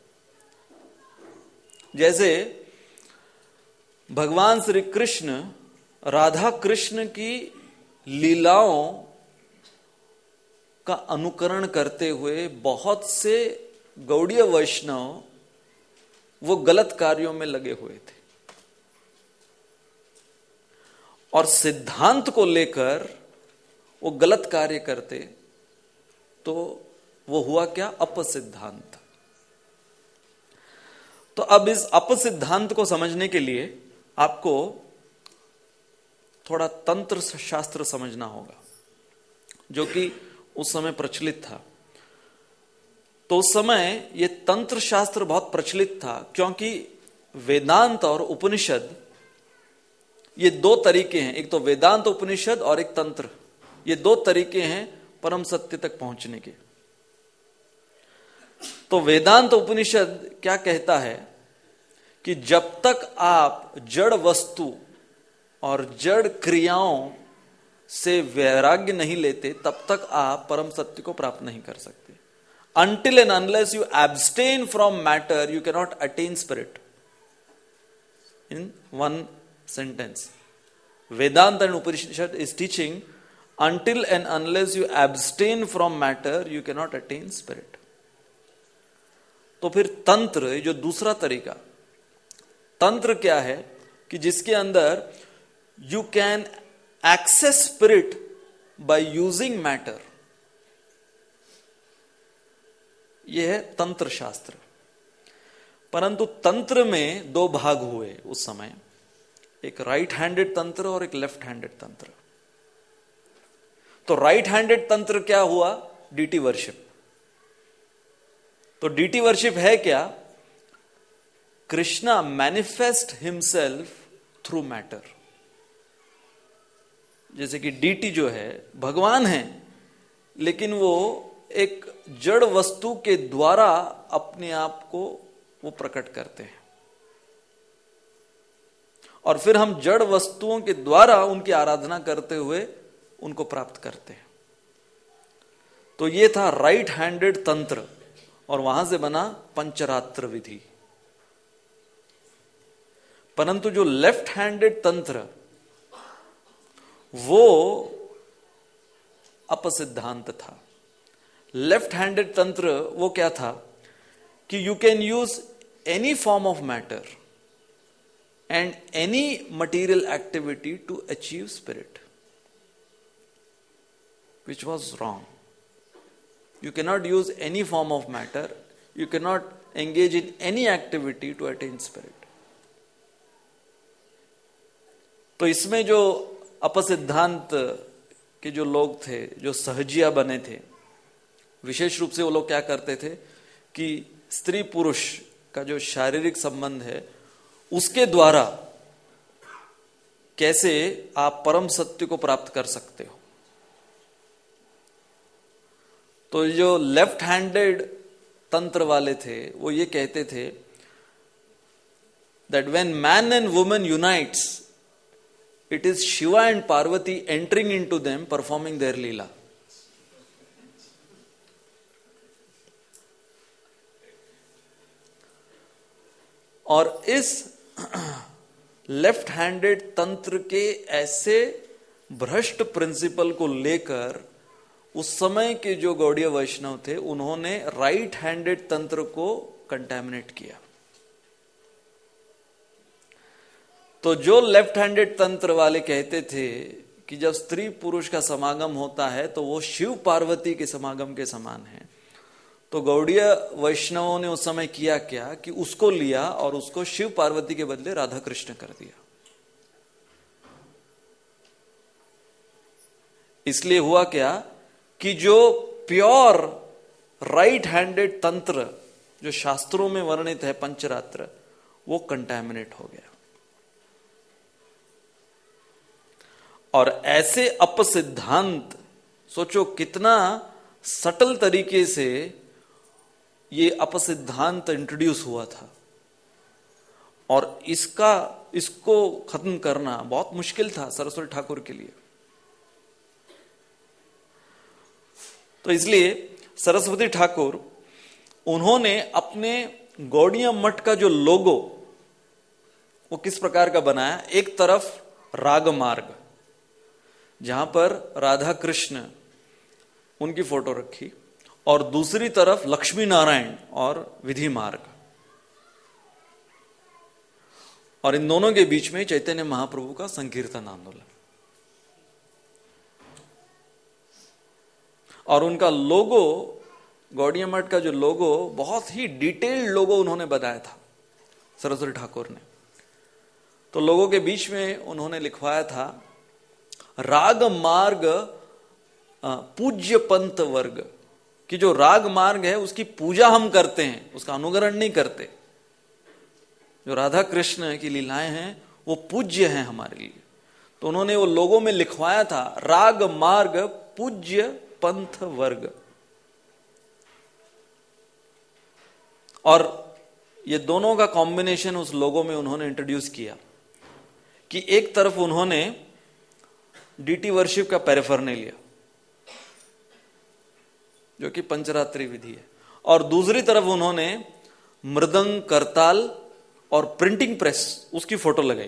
जैसे भगवान श्री कृष्ण राधा कृष्ण की लीलाओं का अनुकरण करते हुए बहुत से गौड़ीय वैष्णव वो गलत कार्यों में लगे हुए थे, और सिद्धांत को लेकर वो गलत कार्य करते, तो वो हुआ क्या? अपसिद्धांत। तो अब इस अपसिद्धांत को समझने के लिए आपको थोड़ा तंत्र शास्त्र समझना होगा, जो कि उस समय प्रचलित था। तो उस समय ये तंत्र शास्त्र बहुत प्रचलित था, क्योंकि वेदांत और उपनिषद ये दो तरीके हैं। एक तो वेदांत उपनिषद और एक तंत्र, ये दो तरीके हैं परम सत्य तक पहुंचने के। तो वेदांत उपनिषद क्या कहता है कि जब तक आप जड़ वस्तु और जड़ क्रियाओं से वैराग्य नहीं लेते, तब तक आप परम सत्य को प्राप्त नहीं कर सकते। Until and unless you abstain from matter, you cannot attain spirit. In one sentence, Vedanta and Upanishad is teaching, until and unless you abstain from matter, you cannot attain spirit. तो फिर तंत्र, जो दूसरा तरीका, तंत्र क्या है कि जिसके अंदर you can access spirit by using matter, यह है तंत्र शास्त्र। परंतु तंत्र में दो भाग हुए उस समय, एक राइट हैंडेड तंत्र और एक लेफ्ट हैंडेड तंत्र। तो राइट हैंडेड तंत्र क्या हुआ? Deity worship. तो डीटी वर्शिप है क्या? Krishna manifest himself through matter. जैसे कि डीटी जो है भगवान है, लेकिन वो एक जड़ वस्तु के द्वारा अपने आप को वो प्रकट करते हैं, और फिर हम जड़ वस्तुओं के द्वारा उनकी आराधना करते हुए उनको प्राप्त करते हैं। तो ये था राइट हैंडेड तंत्र, और वहां से बना पंचरात्र विधि। परंतु जो लेफ्ट हैंडेड तंत्र, वो अपसिद्धांत था। लेफ्ट हैंडेड तंत्र वो क्या था कि you can use any form of matter and any material activity to achieve spirit, which was wrong. You cannot use any form of matter. You cannot engage in any activity to attain spirit. तो इसमें जो अपसिद्धांत के जो लोग थे, जो सहजिया बने थे, विशेष रूप से वो लोग क्या करते थे कि स्त्री पुरुष का जो शारीरिक संबंध है, उसके द्वारा कैसे आप परम सत्य को प्राप्त कर सकते हो। तो जो लेफ्ट हैंडेड तंत्र वाले थे वो ये कहते थे that when man and woman unites it is Shiva and Parvati entering into them performing their lila. और इस लेफ्ट हैंडेड तंत्र के ऐसे भ्रष्ट प्रिंसिपल को लेकर उस समय के जो गौड़ीय वैष्णव थे उन्होंने राइट हैंडेड तंत्र को कंटैमिनेट किया। तो जो लेफ्ट हैंडेड तंत्र वाले कहते थे कि जब स्त्री पुरुष का समागम होता है तो वो शिव पार्वती के समागम के समान है, तो गौड़ीय वैष्णवों ने उस समय किया क्या कि उसको लिया और उसको शिव पार्वती के बदले राधा कृष्ण कर दिया। इसलिए हुआ क्या कि जो प्योर राइट हैंडेड तंत्र जो शास्त्रों में वर्णित है पंचरात्र, वो कंटैमिनेट हो गया। और ऐसे अपसिद्धांत, सोचो कितना सटल तरीके से ये अपसिद्धांत इंट्रोड्यूस हुआ था, और इसका इसको खत्म करना बहुत मुश्किल था सरस्वती ठाकुर के लिए। तो इसलिए सरस्वती ठाकुर उन्होंने अपने गौड़ीय मठ का जो लोगो वो किस प्रकार का बनाया, एक तरफ राग मार्ग जहां पर राधा कृष्ण उनकी फोटो रखी, और दूसरी तरफ लक्ष्मी नारायण और विधि मार्ग, और इन दोनों के बीच में चैतन्य महाप्रभु का संकीर्तन आंदोलन। और उनका लोगो, गौड़ीय मठ का जो लोगो, बहुत ही डिटेल्ड लोगो उन्होंने बताया था सरस्वती ठाकुर ने। तो लोगों के बीच में उन्होंने लिखवाया था राग मार्ग पूज्य पंथ वर्ग, कि जो राग मार्ग है उसकी पूजा हम करते हैं, उसका अनुकरण नहीं करते। जो राधा कृष्ण की लीलाएं हैं वो पूज्य हैं हमारे लिए। तो उन्होंने वो लोगों में लिखवाया था राग मार्ग पूज्य पंथ वर्ग। और ये दोनों का कॉम्बिनेशन उस लोगों में उन्होंने इंट्रोड्यूस किया कि एक तरफ उन्होंने डीटी वर्शिप का पैराफर्नेलिया जो कि पंचरात्रि विधि है, और दूसरी तरफ उन्होंने मृदंग, करताल और प्रिंटिंग प्रेस उसकी फोटो लगाई।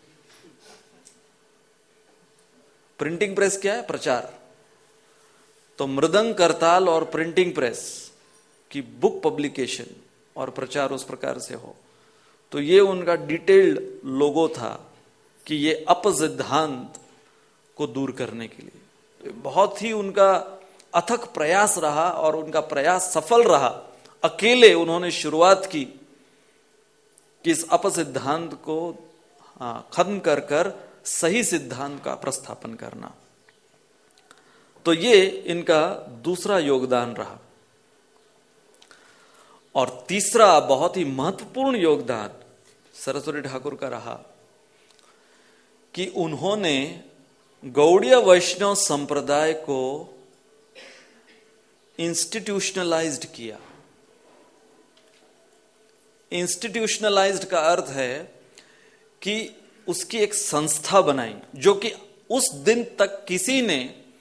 प्रिंटिंग प्रेस क्या है? प्रचार। तो मृदंग, करताल और प्रिंटिंग प्रेस की बुक पब्लिकेशन और प्रचार उस प्रकार से हो। तो ये उनका डिटेल्ड लोगो था कि ये अपसिद्धांत को दूर करने के लिए। तो बहुत ही उनका अथक प्रयास रहा और उनका प्रयास सफल रहा। अकेले उन्होंने शुरुआत की कि इस अपसिद्धांत को खत्म कर कर सही सिद्धांत का प्रस्थापन करना। तो ये इनका दूसरा योगदान रहा। और तीसरा बहुत ही महत्वपूर्ण योगदान सरस्वती ठाकुर का रहा कि उन्होंने गौड़ीय वैष्णव संप्रदाय को इंस्टीट्यूशनलाइज्ड किया। इंस्टीट्यूशनलाइज्ड का अर्थ है कि उसकी एक संस्था बनाई, जो कि उस दिन तक किसी ने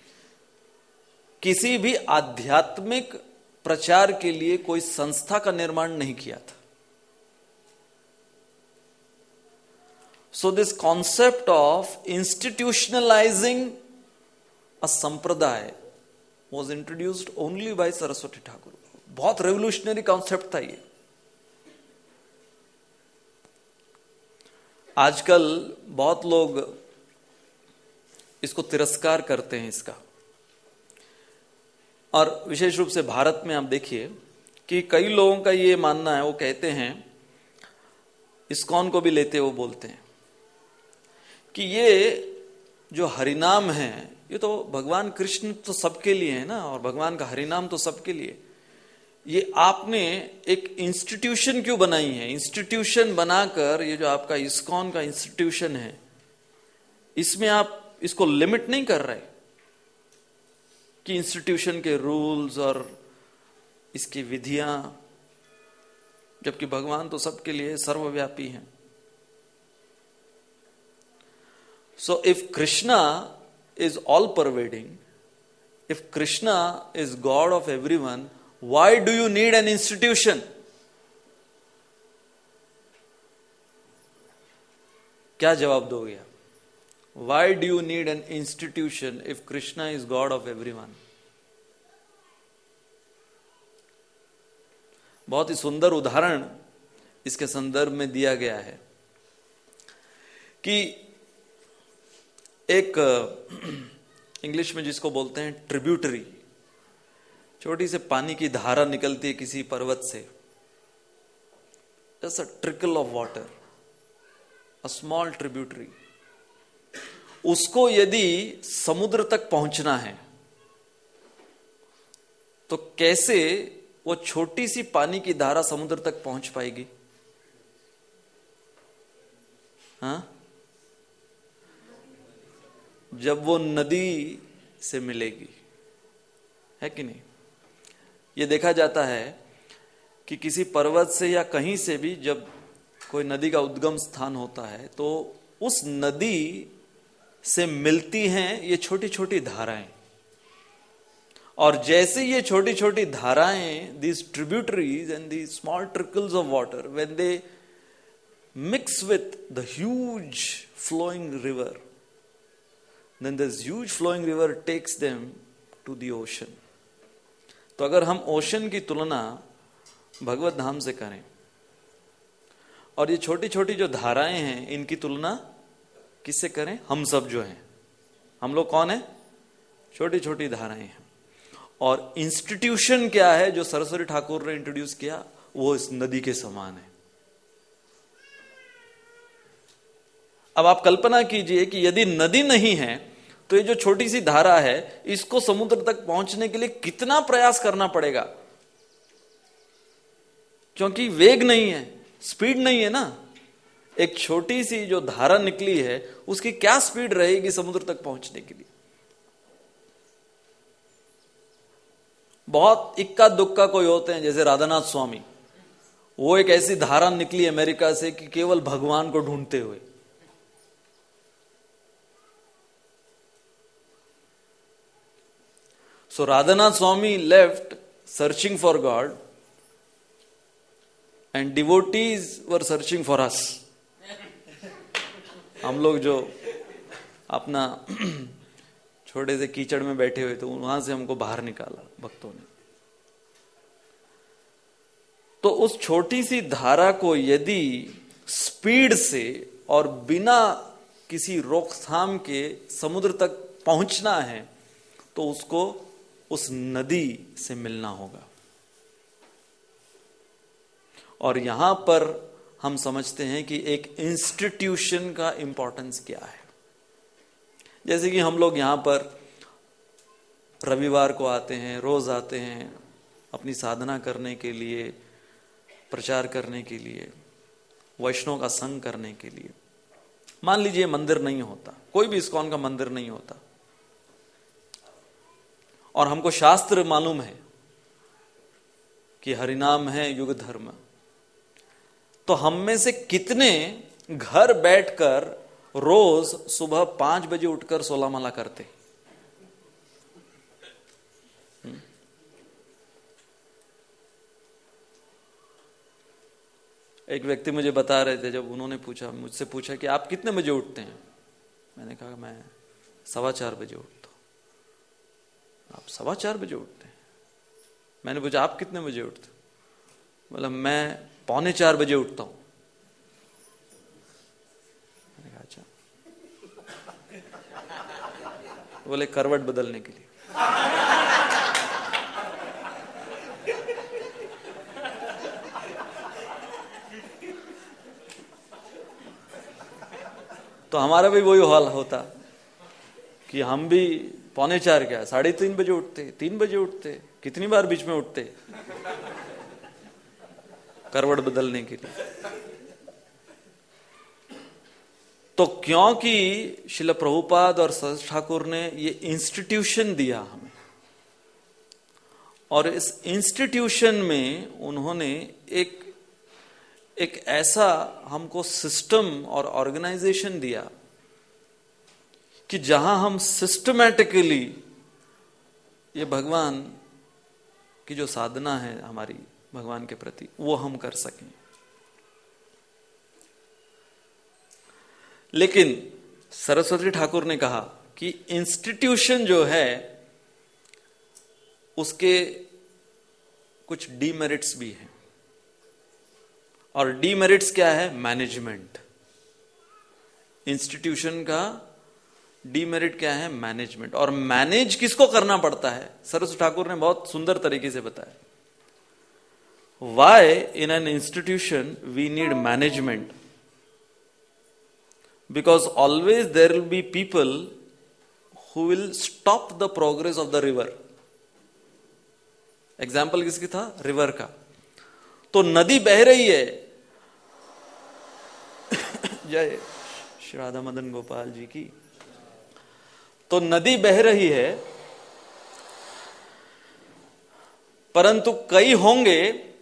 किसी भी आध्यात्मिक प्रचार के लिए कोई संस्था का निर्माण नहीं किया था। So this concept of institutionalising a sampradaya was introduced only by Saraswati Thakur. बहुत रेवोल्यूशनरी कॉन्सेप्ट था ये। आजकल बहुत लोग इसको तिरस्कार करते हैं इसका, और विशेष रूप से भारत में आप देखिए कि कई लोगों का ये मानना है, वो कहते हैं, इस्कॉन को भी लेते वो बोलते हैं कि ये जो हरिनाम है ये तो भगवान कृष्ण तो सबके लिए है ना, और भगवान का हरिनाम तो सबके लिए। ये आपने एक इंस्टीट्यूशन क्यों बनाई है? इंस्टीट्यूशन बनाकर ये जो आपका इस्कॉन का इंस्टीट्यूशन है, इसमें आप इसको लिमिट नहीं कर रहे। कि इंस्टीट्यूशन के रूल्स और इसकी विधियां, जबकि भगवान तो सबके लिए सर्वव्यापी हैं। So if Krishna is all pervading, if Krishna is God of everyone, why do you need an institution? क्या जवाब दोगे आप? Why do you need an institution if Krishna is God of everyone? बहुत ही सुंदर उदाहरण इसके संदर्भ में दिया गया है कि एक इंग्लिश में जिसको बोलते हैं ट्रिब्यूटरी, छोटी से पानी की धारा निकलती है किसी पर्वत से, just a trickle of water, a small tributary. उसको यदि समुद्र तक पहुंचना है तो कैसे वो छोटी सी पानी की धारा समुद्र तक पहुंच पाएगी? हाँ, जब वो नदी से मिलेगी, है कि नहीं? ये देखा जाता है कि किसी पर्वत से या कहीं से भी जब कोई नदी का उद्गम स्थान होता है तो उस नदी से मिलती हैं ये छोटी छोटी धाराएं, और जैसे ये छोटी छोटी धाराएं, these tributaries and these small trickles of water, when they mix with the huge flowing river, then this huge flowing river takes them to the ocean. तो अगर हम ओशन की तुलना भगवत धाम से करें और ये छोटी छोटी जो धाराएं हैं इनकी तुलना किससे करें? हम सब जो हैं, हम लोग कौन है? छोटी छोटी धाराएं हैं। और इंस्टीट्यूशन क्या है जो सरस्वती ठाकुर ने इंट्रोड्यूस किया? वो इस नदी के समान है। अब आप कल्पना कीजिए कि यदि नदी नहीं है तो ये जो छोटी सी धारा है इसको समुद्र तक पहुंचने के लिए कितना प्रयास करना पड़ेगा, क्योंकि वेग नहीं है, स्पीड नहीं है ना। एक छोटी सी जो धारा निकली है उसकी क्या स्पीड रहेगी समुद्र तक पहुंचने के लिए? बहुत इक्का दुक्का कोई होते हैं, जैसे राधानाथ स्वामी, वो एक ऐसी धारा निकली अमेरिका से कि केवल भगवान को ढूंढते हुए। So Radhanath Swami left searching for God and devotees were searching for us. हम लोग जो अपना छोटे से कीचड़ में बैठे हुए थे, वहां से हमको बाहर निकाला भक्तों ने। तो उस छोटी सी धारा को यदि स्पीड से और बिना किसी रोकथाम के समुद्र तक पहुंचना है तो उसको उस नदी से मिलना होगा। और यहां पर हम समझते हैं कि एक इंस्टीट्यूशन का इंपॉर्टेंस क्या है। जैसे कि हम लोग यहां पर रविवार को आते हैं, रोज आते हैं अपनी साधना करने के लिए, प्रचार करने के लिए, वैष्णव का संग करने के लिए। मान लीजिए मंदिर नहीं होता, कोई भी इस्कॉन का मंदिर नहीं होता, और हमको शास्त्र मालूम है कि हरिनाम है युग धर्म, तो हम में से कितने घर बैठकर रोज सुबह पांच बजे उठकर सोलह माला करते? एक व्यक्ति मुझे बता रहे थे, जब उन्होंने पूछा मुझसे पूछा कि आप कितने बजे उठते हैं, मैंने कहा मैं सवा चार बजे उठता हूं। आप सवा चार बजे उठते हैं? मैंने पूछा आप कितने बजे उठते? बोला मैं पौने चार बजे उठता हूं। मैंने कहा अच्छा। बोले करवट बदलने के लिए। तो हमारा भी वही हाल होता कि हम भी पौने चार क्या साढ़े तीन बजे उठते, तीन बजे उठते, कितनी बार बीच में उठते करवट बदलने के लिए। तो क्योंकि श्रील प्रभुपाद और सरस्वती ठाकुर ने ये इंस्टीट्यूशन दिया हमें, और इस इंस्टीट्यूशन में उन्होंने एक एक ऐसा हमको सिस्टम और ऑर्गेनाइजेशन दिया कि जहां हम सिस्टमैटिकली ये भगवान की जो साधना है हमारी भगवान के प्रति वो हम कर सकें। लेकिन सरस्वती ठाकुर ने कहा कि इंस्टीट्यूशन जो है उसके कुछ डीमेरिट्स भी हैं, और डीमेरिट्स क्या है? मैनेजमेंट। इंस्टीट्यूशन का डीमेरिट क्या है? मैनेजमेंट। और मैनेज किसको करना पड़ता है? सरस्वती ठाकुर ने बहुत सुंदर तरीके से बताया। Why in an institution we need management? Because always there will be people who will stop the progress of the river. Example किसकी था? रिवर का। तो नदी बह रही है जय श्री राधा मदन गोपाल जी की। तो नदी बह रही है, परंतु कई होंगे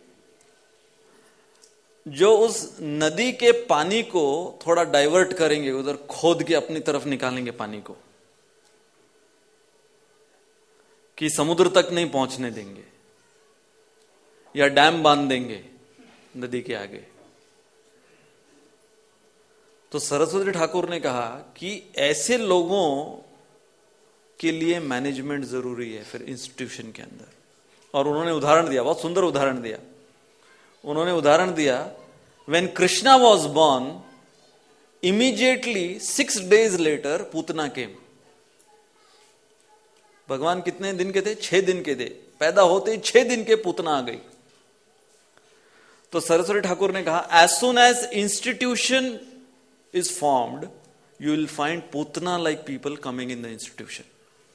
जो उस नदी के पानी को थोड़ा डाइवर्ट करेंगे, उधर खोद के अपनी तरफ निकालेंगे पानी को, कि समुद्र तक नहीं पहुंचने देंगे, या डैम बांध देंगे नदी के आगे। तो सरस्वती ठाकुर ने कहा कि ऐसे लोगों के लिए मैनेजमेंट जरूरी है फिर इंस्टीट्यूशन के अंदर। और उन्होंने उदाहरण दिया, बहुत सुंदर उदाहरण दिया। उन्होंने उदाहरण दिया, when Krishna was born, immediately six days later Putana came. भगवान कितने दिन के थे? छह दिन के थे। पैदा होते ही छह दिन के पूतना आ गई। तो सरस्वती ठाकुर ने कहा, as soon as institution is formed, you will find Putana like people coming in the institution.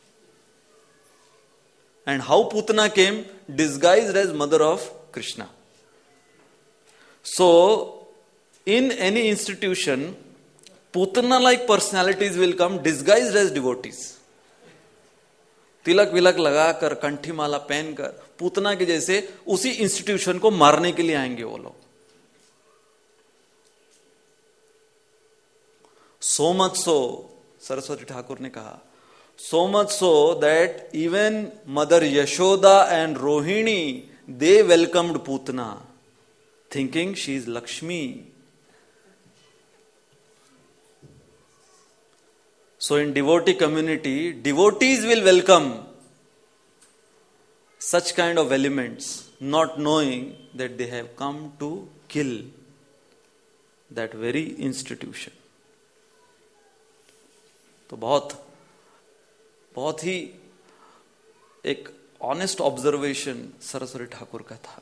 And how Putana came? Disguised as mother of Krishna. So, in any institution, Putana-like personalities will come disguised as devotees. तिलक विलक लगाकर, कंठी माला पहनकर, पूतना के जैसे उसी इंस्टीट्यूशन को मारने के लिए आएंगे वो लोग। So much so, Saraswati Thakur ने कहा, so much so that even Mother Yashoda and Rohini, they welcomed Putana, thinking she is Lakshmi. So in devotee community, devotees will welcome such kind of elements, not knowing that they have come to kill that very institution. तो बहुत बहुत ही एक ऑनेस्ट ऑब्जर्वेशन सरस्वती ठाकुर का था।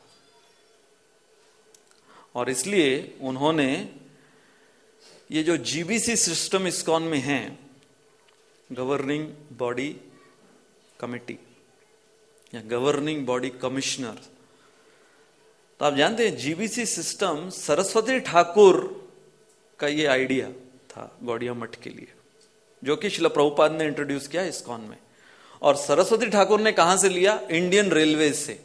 और इसलिए उन्होंने ये जो जीबीसी सिस्टम इस्कॉन में है, गवर्निंग बॉडी कमिटी या गवर्निंग बॉडी कमिश्नर, तो आप जानते हैं जीबीसी सिस्टम सरस्वती ठाकुर का ये आइडिया था गौड़िया मठ के लिए, जो कि श्रील प्रभुपाद ने इंट्रोड्यूस किया इस्कॉन में। और सरस्वती ठाकुर ने कहां से लिया? इंडियन रेलवे से।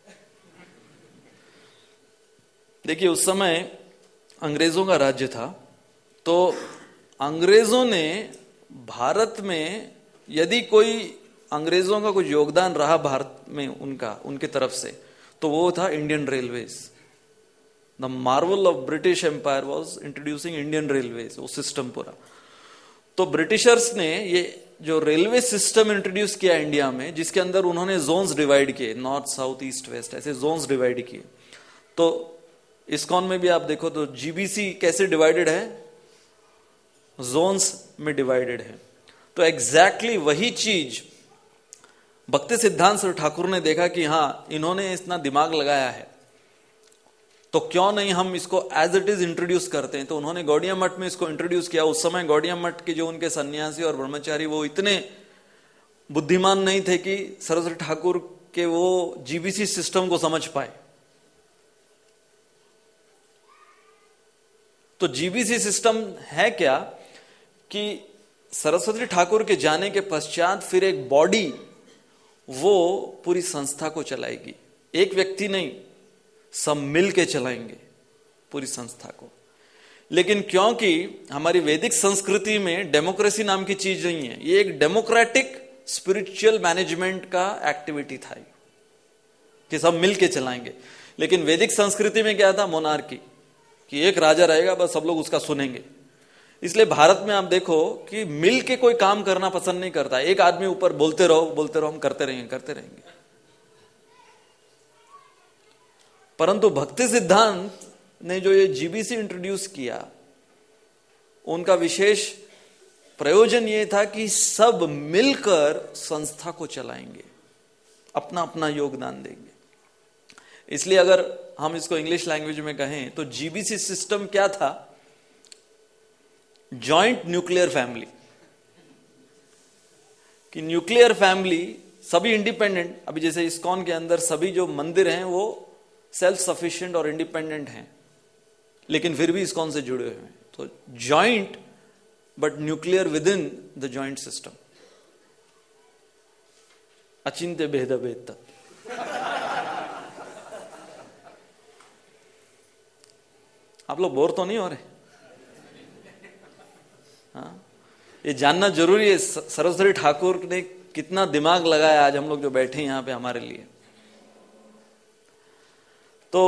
देखिए, उस समय अंग्रेजों का राज्य था, तो अंग्रेजों ने भारत में, यदि कोई अंग्रेजों का कुछ योगदान रहा भारत में उनका, उनके तरफ से, तो वो था Indian railways. The marvel of British empire was introducing Indian railways, वो सिस्टम पूरा। तो ब्रिटिशर्स ने ये जो रेलवे सिस्टम इंट्रोड्यूस किया इंडिया में, जिसके अंदर उन्होंने जोन्स डिवाइड किए, नॉर्थ साउथ ईस्ट वेस्ट, ऐसे जोन्स डिवाइड किए। तो इस्कॉन में भी आप देखो तो जीबीसी कैसे डिवाइडेड है? जोन्स में डिवाइडेड है। तो एग्जैक्टली exactly वही चीज भक्ति सिद्धांत सर ठाकुर ने देखा कि हां, इन्होंने इतना दिमाग लगाया है, तो क्यों नहीं हम इसको एज इट इज इंट्रोड्यूस करते हैं। तो उन्होंने गौड़िया मठ में इसको इंट्रोड्यूस किया। उस समय गौड़िया मठ के जो उनके सन्यासी और ब्रह्मचारी, वो इतने बुद्धिमान नहीं थे कि सरस्वती ठाकुर के वो जीबीसी सिस्टम को समझ पाए। तो जीबीसी सिस्टम है क्या कि सरस्वती ठाकुर के जाने के पश्चात फिर एक बॉडी वो पूरी संस्था को चलाएगी। एक व्यक्ति नहीं, सब मिल के चलाएंगे पूरी संस्था को। लेकिन क्योंकि हमारी वैदिक संस्कृति में डेमोक्रेसी नाम की चीज नहीं है, ये एक डेमोक्रेटिक स्पिरिचुअल मैनेजमेंट का एक्टिविटी था कि सब मिल के चलाएंगे। लेकिन वैदिक संस्कृति में क्या था? मोनार्की, कि एक राजा रहेगा, बस सब लोग उसका सुनेंगे। इसलिए भारत में आप देखो कि मिल के कोई काम करना पसंद नहीं करता। एक आदमी ऊपर बोलते रहो बोलते रहो, हम करते रहेंगे करते रहेंगे। परंतु भक्ति सिद्धांत ने जो ये जीबीसी इंट्रोड्यूस किया, उनका विशेष प्रयोजन ये था कि सब मिलकर संस्था को चलाएंगे, अपना अपना योगदान देंगे। इसलिए अगर हम इसको इंग्लिश लैंग्वेज में कहें तो जीबीसी सिस्टम क्या था? Joint nuclear family. कि न्यूक्लियर फैमिली सभी इंडिपेंडेंट, अभी जैसे इस्कॉन के अंदर सभी जो मंदिर हैं वो सेल्फ सफिशिएंट और इंडिपेंडेंट हैं, लेकिन फिर भी इस्कॉन से जुड़े हुए हैं। तो joint but nuclear within the joint system. Achintya Bheda भेद तक। आप लोग बोर तो नहीं हो रहे? हाँ, ये जानना जरूरी है सरस्वती ठाकुर ने कितना दिमाग लगाया आज हम लोग जो बैठे हैं यहां पे हमारे लिए। तो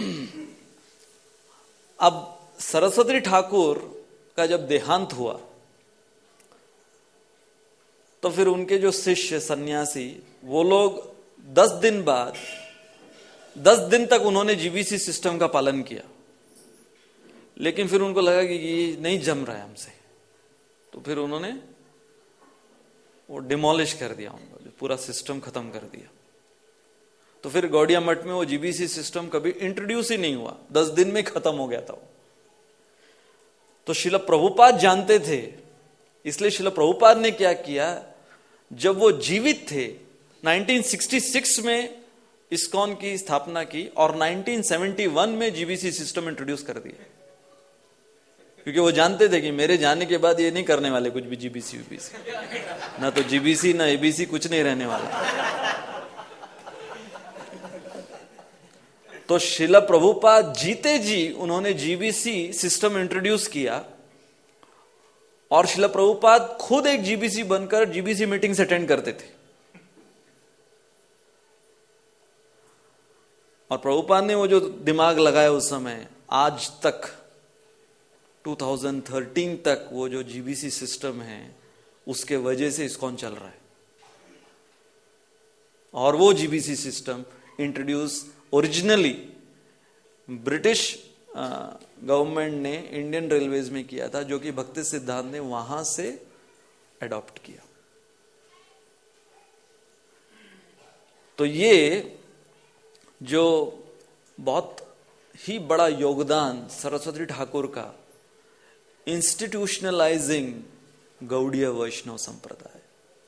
अब सरस्वती ठाकुर का जब देहांत हुआ तो फिर उनके जो शिष्य सन्यासी, वो लोग दस दिन बाद दस दिन तक उन्होंने जीबीसी सिस्टम का पालन किया। लेकिन फिर उनको लगा कि ये नहीं जम रहा है हमसे, तो फिर उन्होंने वो डिमोलिश कर दिया, उनको पूरा सिस्टम खत्म कर दिया। तो फिर गौड़िया मठ में वो जीबीसी सिस्टम कभी इंट्रोड्यूस ही नहीं हुआ, दस दिन में खत्म हो गया था वो। तो श्रील प्रभुपाद जानते थे, इसलिए श्रील प्रभुपाद ने क्या किया, जब वो जीवित थे उन्नीस सौ छियासठ में इस्कॉन की स्थापना की और उन्नीस सौ इकहत्तर में जीबीसी सिस्टम इंट्रोड्यूस कर दिया। क्योंकि वो जानते थे कि मेरे जाने के बाद ये नहीं करने वाले कुछ भी जीबीसी वीबीसी, ना तो जीबीसी ना एबीसी, कुछ नहीं रहने वाला। तो श्रील प्रभुपाद जीते जी उन्होंने जीबीसी सिस्टम इंट्रोड्यूस किया और श्रील प्रभुपाद खुद एक जीबीसी बनकर जीबीसी मीटिंग्स अटेंड करते थे। और प्रभुपाद ने वो जो दिमाग लगाया उस समय, आज तक दो हज़ार तेरह तक वो जो जीबीसी सिस्टम है उसके वजह से इस्कॉन चल रहा है। और वो GBC system introduce originally British government ने इंडियन रेलवेज में किया था, जो कि भक्ति सिद्धांत ने वहां से अडॉप्ट किया। तो ये जो बहुत ही बड़ा योगदान सरस्वती ठाकुर का, इंस्टीट्यूशनलाइजिंग गौड़ीय वैष्णव संप्रदाय,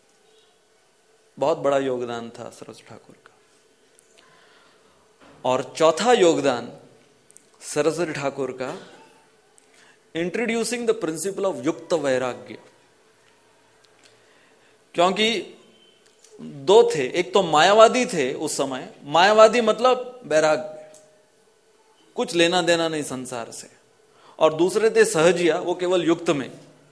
बहुत बड़ा योगदान था सरस्वती ठाकुर का। और चौथा योगदान सरस्वती ठाकुर का, इंट्रोड्यूसिंग द प्रिंसिपल ऑफ युक्त वैराग्य। क्योंकि दो थे, एक तो मायावादी थे उस समय, मायावादी मतलब वैराग्य, कुछ लेना देना नहीं संसार से, और दूसरे थे सहजिया, वो केवल युक्त में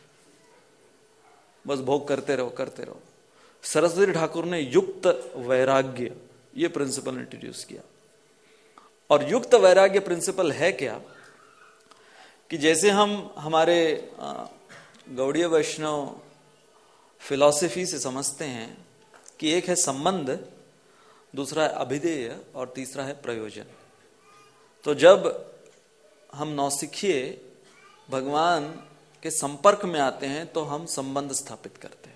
बस भोग करते रहो करते रहो। सरस्वती ठाकुर ने युक्त वैराग्य ये प्रिंसिपल इंट्रोड्यूस किया। और युक्त वैराग्य प्रिंसिपल है क्या कि जैसे हम हमारे गौड़ीय वैष्णव फिलॉसफी से समझते हैं कि एक है संबंध, दूसरा है अभिधेय और तीसरा है प्रयोजन। तो जब हम नौसिखिए भगवान के संपर्क में आते हैं तो हम संबंध स्थापित करते हैं,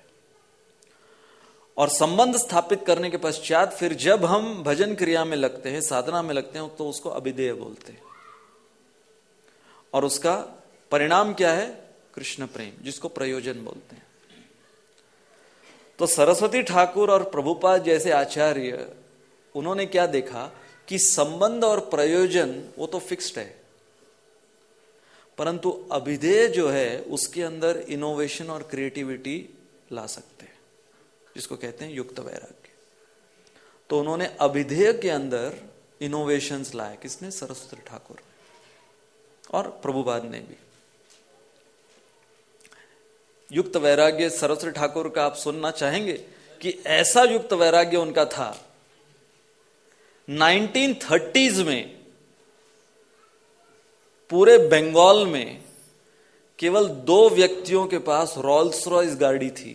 और संबंध स्थापित करने के पश्चात फिर जब हम भजन क्रिया में लगते हैं, साधना में लगते हैं, तो उसको अभिधेय बोलते हैं। और उसका परिणाम क्या है? कृष्ण प्रेम, जिसको प्रयोजन बोलते हैं। तो सरस्वती ठाकुर और प्रभुपाद जैसे आचार्य, उन्होंने क्या देखा कि संबंध और प्रयोजन वो तो फिक्स्ड है, परंतु अभिधेय जो है उसके अंदर इनोवेशन और क्रिएटिविटी ला सकते हैं, जिसको कहते हैं युक्त वैराग्य। तो उन्होंने अभिधेय के अंदर इनोवेशंस लाए। किसने? सरस्वती ठाकुर और प्रभुपाद ने भी। युक्त वैराग्य सरस्वती ठाकुर का आप सुनना चाहेंगे कि ऐसा युक्त वैराग्य उनका था। नाइनटीन थर्टीज में पूरे बंगाल में केवल दो व्यक्तियों के पास रॉल्स रॉयस गाड़ी थी।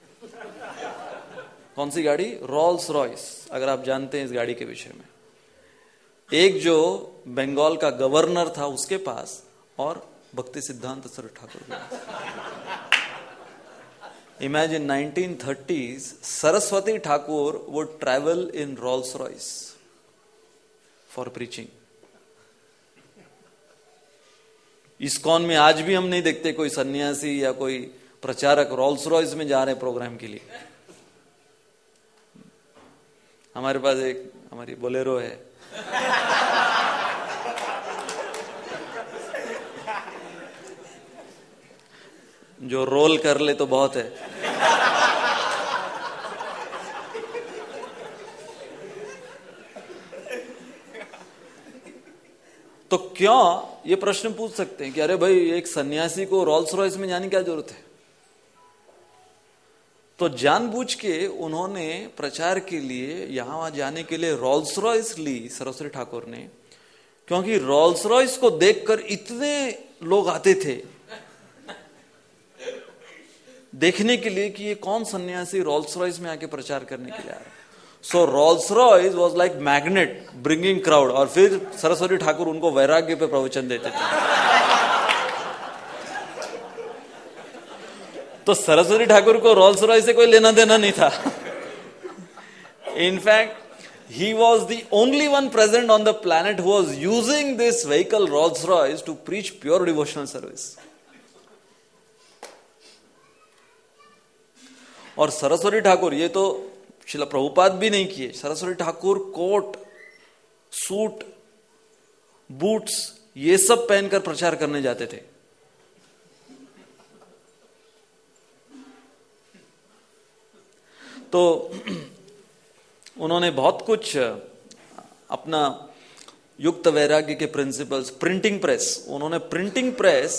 कौन सी गाड़ी? Rolls Royce. अगर आप जानते हैं इस गाड़ी के विषय में, एक जो बंगाल का गवर्नर था उसके पास और भक्ति सिद्धांत सरस्वती ठाकुर के पास। Imagine nineteen thirties Saraswati Thakur would travel in Rolls Royce for preaching. ISKCON में आज भी हम नहीं देखते कोई सन्यासी या कोई प्रचारक रॉल्स रॉयस में जा रहे हैं प्रोग्राम के लिए। हमारे पास एक हमारी बोलेरो है, जो रोल कर ले तो बहुत है। तो क्यों ये प्रश्न पूछ सकते हैं कि अरे भाई एक सन्यासी को रॉल्स रॉयस में जाने की क्या जरूरत है? तो जानबूझ के उन्होंने प्रचार के लिए यहां वहां जाने के लिए रॉल्स रॉयस ली सरस्वती ठाकुर ने, क्योंकि रॉल्स रॉयस को देखकर इतने लोग आते थे देखने के लिए कि ये कौन सन्यासी रॉल्स रॉयस में आके प्रचार करने के लिए आ रहा है। So Rolls Royce was like magnet bringing crowd. और फिर सरस्वती ठाकुर उनको वैराग्य पे प्रवचन देते थे। तो सरस्वती ठाकुर को रॉल्स रॉयस से कोई लेना देना नहीं था। In fact he was the only one present on the planet who was using this vehicle Rolls Royce to preach pure devotional service. और सरस्वती ठाकुर, ये तो श्रील प्रभुपाद भी नहीं किए, Saraswati Thakur coat, suit, boots ये सब पहनकर प्रचार करने जाते थे। तो उन्होंने बहुत कुछ अपना युक्त वैराग्य के प्रिंसिपल्स, प्रिंटिंग प्रेस, उन्होंने प्रिंटिंग प्रेस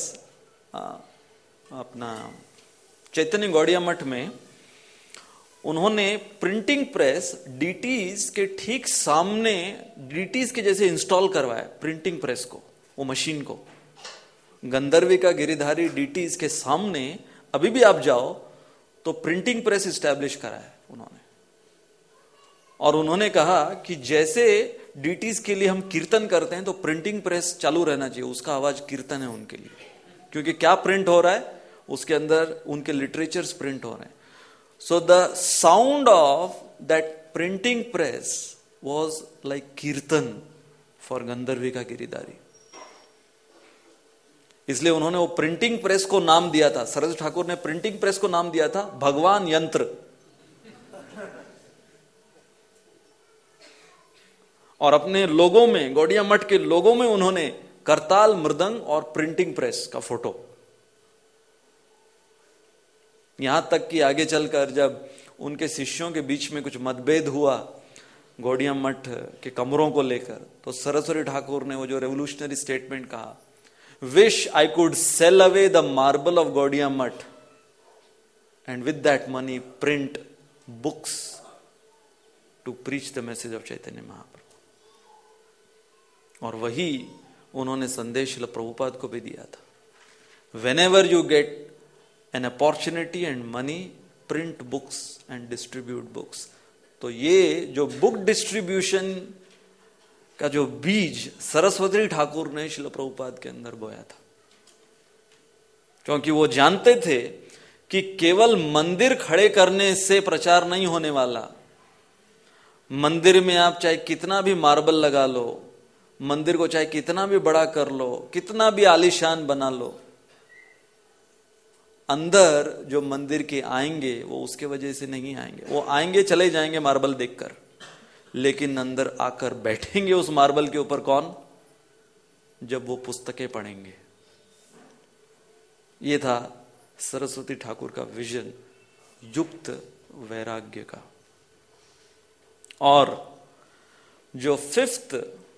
अपना चैतन्य गौड़िया मठ में उन्होंने प्रिंटिंग प्रेस डीटीज के ठीक सामने, डीटीज के जैसे इंस्टॉल करवाया प्रिंटिंग प्रेस को, वो मशीन को। गंधर्वी का गिरिधारी डीटीज के सामने अभी भी आप जाओ तो प्रिंटिंग प्रेस इस्टेब्लिश करा है उन्होंने। और उन्होंने कहा कि जैसे डीटीज के लिए हम कीर्तन करते हैं तो प्रिंटिंग प्रेस चालू रहना चाहिए, उसका आवाज कीर्तन है उनके लिए। क्योंकि क्या प्रिंट हो रहा है उसके अंदर, उनके लिटरेचर्स प्रिंट हो रहे हैं। So the sound of that printing press was like kirtan for Gandharvi का गिरिधारी। इसलिए उन्होंने वो प्रिंटिंग प्रेस को नाम दिया था, सरस्वती ठाकुर ने प्रिंटिंग प्रेस को नाम दिया था भगवान यंत्र। और अपने लोगों में, गौड़िया मठ के लोगों में उन्होंने करताल, मृदंग और प्रिंटिंग प्रेस का फोटो। यहां तक कि आगे चलकर जब उनके शिष्यों के बीच में कुछ मतभेद हुआ गौड़िया मठ के कमरों को लेकर, तो सरस्वती ठाकुर ने वो जो रेवोल्यूशनरी स्टेटमेंट कहा, wish I could sell away the marble of Gaudiya Math and with that money print books to preach the message of Chaitanya Mahaprabhu. और वही उन्होंने संदेश प्रभुपाद को भी दिया था, whenever you get an opportunity and money, print books and distribute books. तो ये जो बुक डिस्ट्रीब्यूशन का जो बीज सरस्वती ठाकुर ने श्रील प्रभुपाद के अंदर बोया था, क्योंकि वो जानते थे कि केवल मंदिर खड़े करने से प्रचार नहीं होने वाला। मंदिर में आप चाहे कितना भी मार्बल लगा लो, मंदिर को चाहे कितना भी बड़ा कर लो, कितना भी आलीशान बना लो, अंदर जो मंदिर के आएंगे वो उसके वजह से नहीं आएंगे। वो आएंगे, चले जाएंगे मार्बल देखकर, लेकिन अंदर आकर बैठेंगे उस मार्बल के ऊपर कौन? जब वो पुस्तकें पढ़ेंगे। ये था सरस्वती ठाकुर का विजन युक्त वैराग्य का। और जो फिफ्थ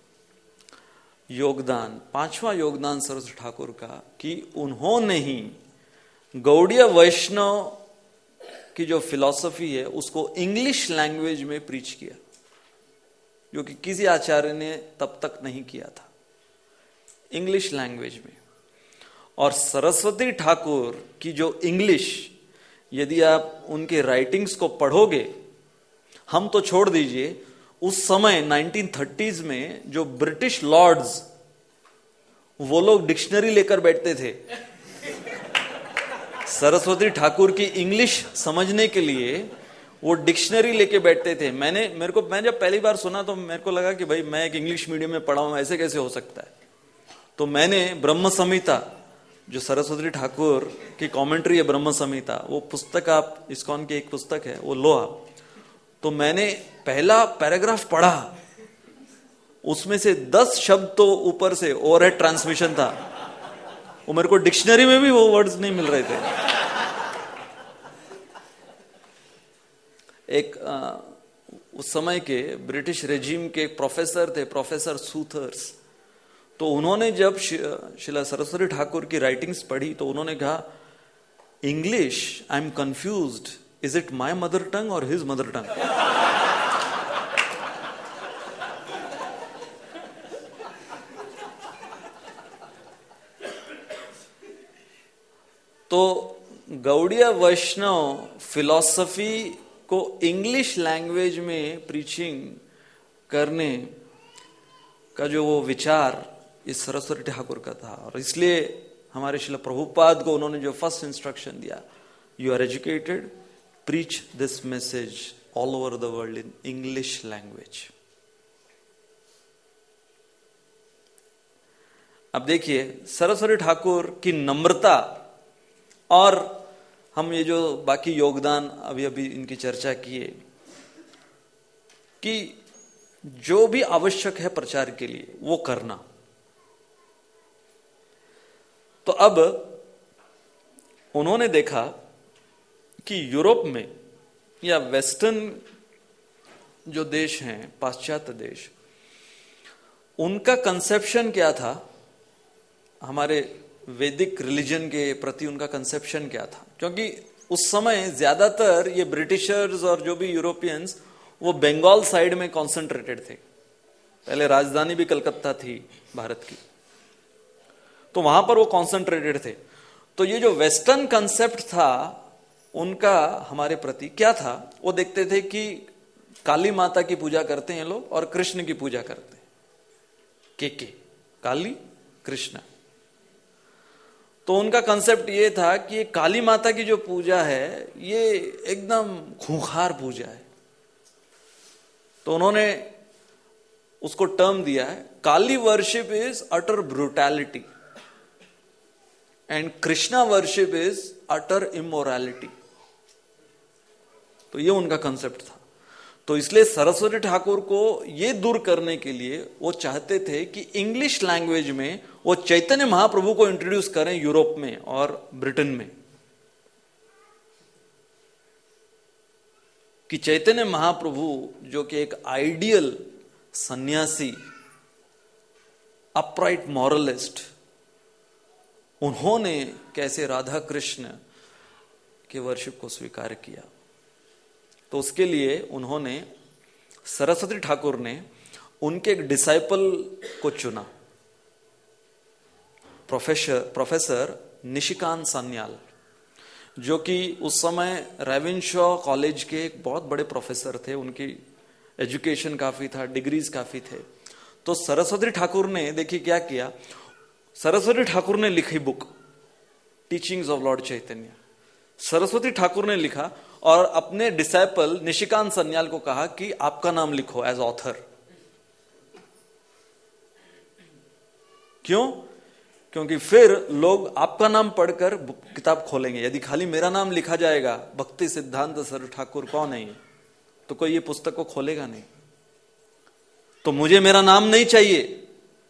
योगदान, पांचवा योगदान सरस्वती ठाकुर का, कि उन्होंने ही गौड़ीय वैष्णव की जो फिलॉसफी है उसको इंग्लिश लैंग्वेज में प्रीच किया, जो कि किसी आचार्य ने तब तक नहीं किया था, इंग्लिश लैंग्वेज में। और सरस्वती ठाकुर की जो इंग्लिश, यदि आप उनके राइटिंग्स को पढ़ोगे, हम तो छोड़ दीजिए, उस समय नाइनटीन थर्टीज़ में जो ब्रिटिश लॉर्ड्स, वो लोग डिक्शनरी लेकर बैठते थे सरस्वती ठाकुर की इंग्लिश समझने के लिए, वो डिक्शनरी लेके बैठते थे। मैंने मेरे को मैं जब पहली बार सुना तो मेरे को लगा कि भाई मैं एक इंग्लिश मीडियम में पढ़ा हूं, ऐसे कैसे हो सकता है। तो मैंने ब्रह्म संहिता, जो सरस्वती ठाकुर की कमेंट्री है ब्रह्म संहिता, वो पुस्तक आप, इस्कॉन की एक पुस्तक है, वो लो आप। तो मैंने पहला पैराग्राफ पढ़ा, उसमें से दस शब्द तो ऊपर से ओवरहेड ट्रांसमिशन था, वो मेरे को डिक्शनरी में भी वो वर्ड्स नहीं मिल रहे थे। एक आ, उस समय के ब्रिटिश रेजिम के प्रोफेसर थे, प्रोफेसर सूथर्स। तो उन्होंने जब श्रीला सरस्वती ठाकुर की राइटिंग्स पढ़ी तो उन्होंने कहा, English, I am confused, is it my mother tongue और हिज मदर टंग। तो गौड़ीय वैष्णव फिलॉसफी को इंग्लिश लैंग्वेज में प्रीचिंग करने का जो वो विचार इस सरस्वती ठाकुर का था, और इसलिए हमारे श्रील प्रभुपाद को उन्होंने जो फर्स्ट इंस्ट्रक्शन दिया, you are educated, preach this message all over the world in English language. अब देखिए सरस्वती ठाकुर की नम्रता, और हम ये जो बाकी योगदान अभी अभी इनकी चर्चा किए, कि जो भी आवश्यक है प्रचार के लिए वो करना। तो अब उन्होंने देखा कि यूरोप में या वेस्टर्न जो देश हैं, पाश्चात्य देश, उनका कंसेप्शन क्या था, हमारे वैदिक रिलीजन के प्रति उनका कंसेप्शन क्या था। क्योंकि उस समय ज्यादातर ये ब्रिटिशर्स और जो भी यूरोपियंस वो बंगाल साइड में कॉन्सेंट्रेटेड थे। पहले राजधानी भी कलकत्ता थी भारत की, तो वहां पर वो कॉन्सेंट्रेटेड थे। तो ये जो वेस्टर्न कंसेप्ट था उनका हमारे प्रति क्या था, वो देखते थे कि काली माता की पूजा करते हैं लोग और कृष्ण की पूजा करते हैं, के के काली कृष्ण। तो उनका कंसेप्ट ये था कि ये काली माता की जो पूजा है ये एकदम खूंखार पूजा है। तो उन्होंने उसको टर्म दिया है, Kali worship is utter brutality and Krishna worship is utter immorality. तो ये उनका कंसेप्ट था। तो इसलिए सरस्वती ठाकुर को ये दूर करने के लिए वो चाहते थे कि इंग्लिश लैंग्वेज में वो चैतन्य महाप्रभु को इंट्रोड्यूस करें यूरोप में और ब्रिटेन में, कि चैतन्य महाप्रभु जो कि एक आइडियल सन्यासी, अपराइट मॉरलिस्ट, उन्होंने कैसे राधा कृष्ण के वर्शिप को स्वीकार किया। तो उसके लिए उन्होंने, सरस्वती ठाकुर ने उनके एक डिसाइपल को चुना, प्रोफेसर प्रोफेसर निशिकांत सान्याल, जो कि उस समय रेवेनशॉ कॉलेज के एक बहुत बड़े प्रोफेसर थे। उनकी एजुकेशन काफी था, डिग्रीज काफी थे। तो सरस्वती ठाकुर ने देखिए क्या किया, सरस्वती ठाकुर ने लिखी book teachings of Lord Chaitanya, Saraswati Thakur ने लिखा और अपने डिसाइपल निशिकांत सान्याल को कहा कि आपका नाम लिखो एज ऑथर। क्यों? क्योंकि फिर लोग आपका नाम पढ़कर किताब खोलेंगे। यदि खाली मेरा नाम लिखा जाएगा, भक्ति सिद्धांत सर ठाकुर कौन है, तो कोई ये पुस्तक को खोलेगा नहीं। तो मुझे मेरा नाम नहीं चाहिए,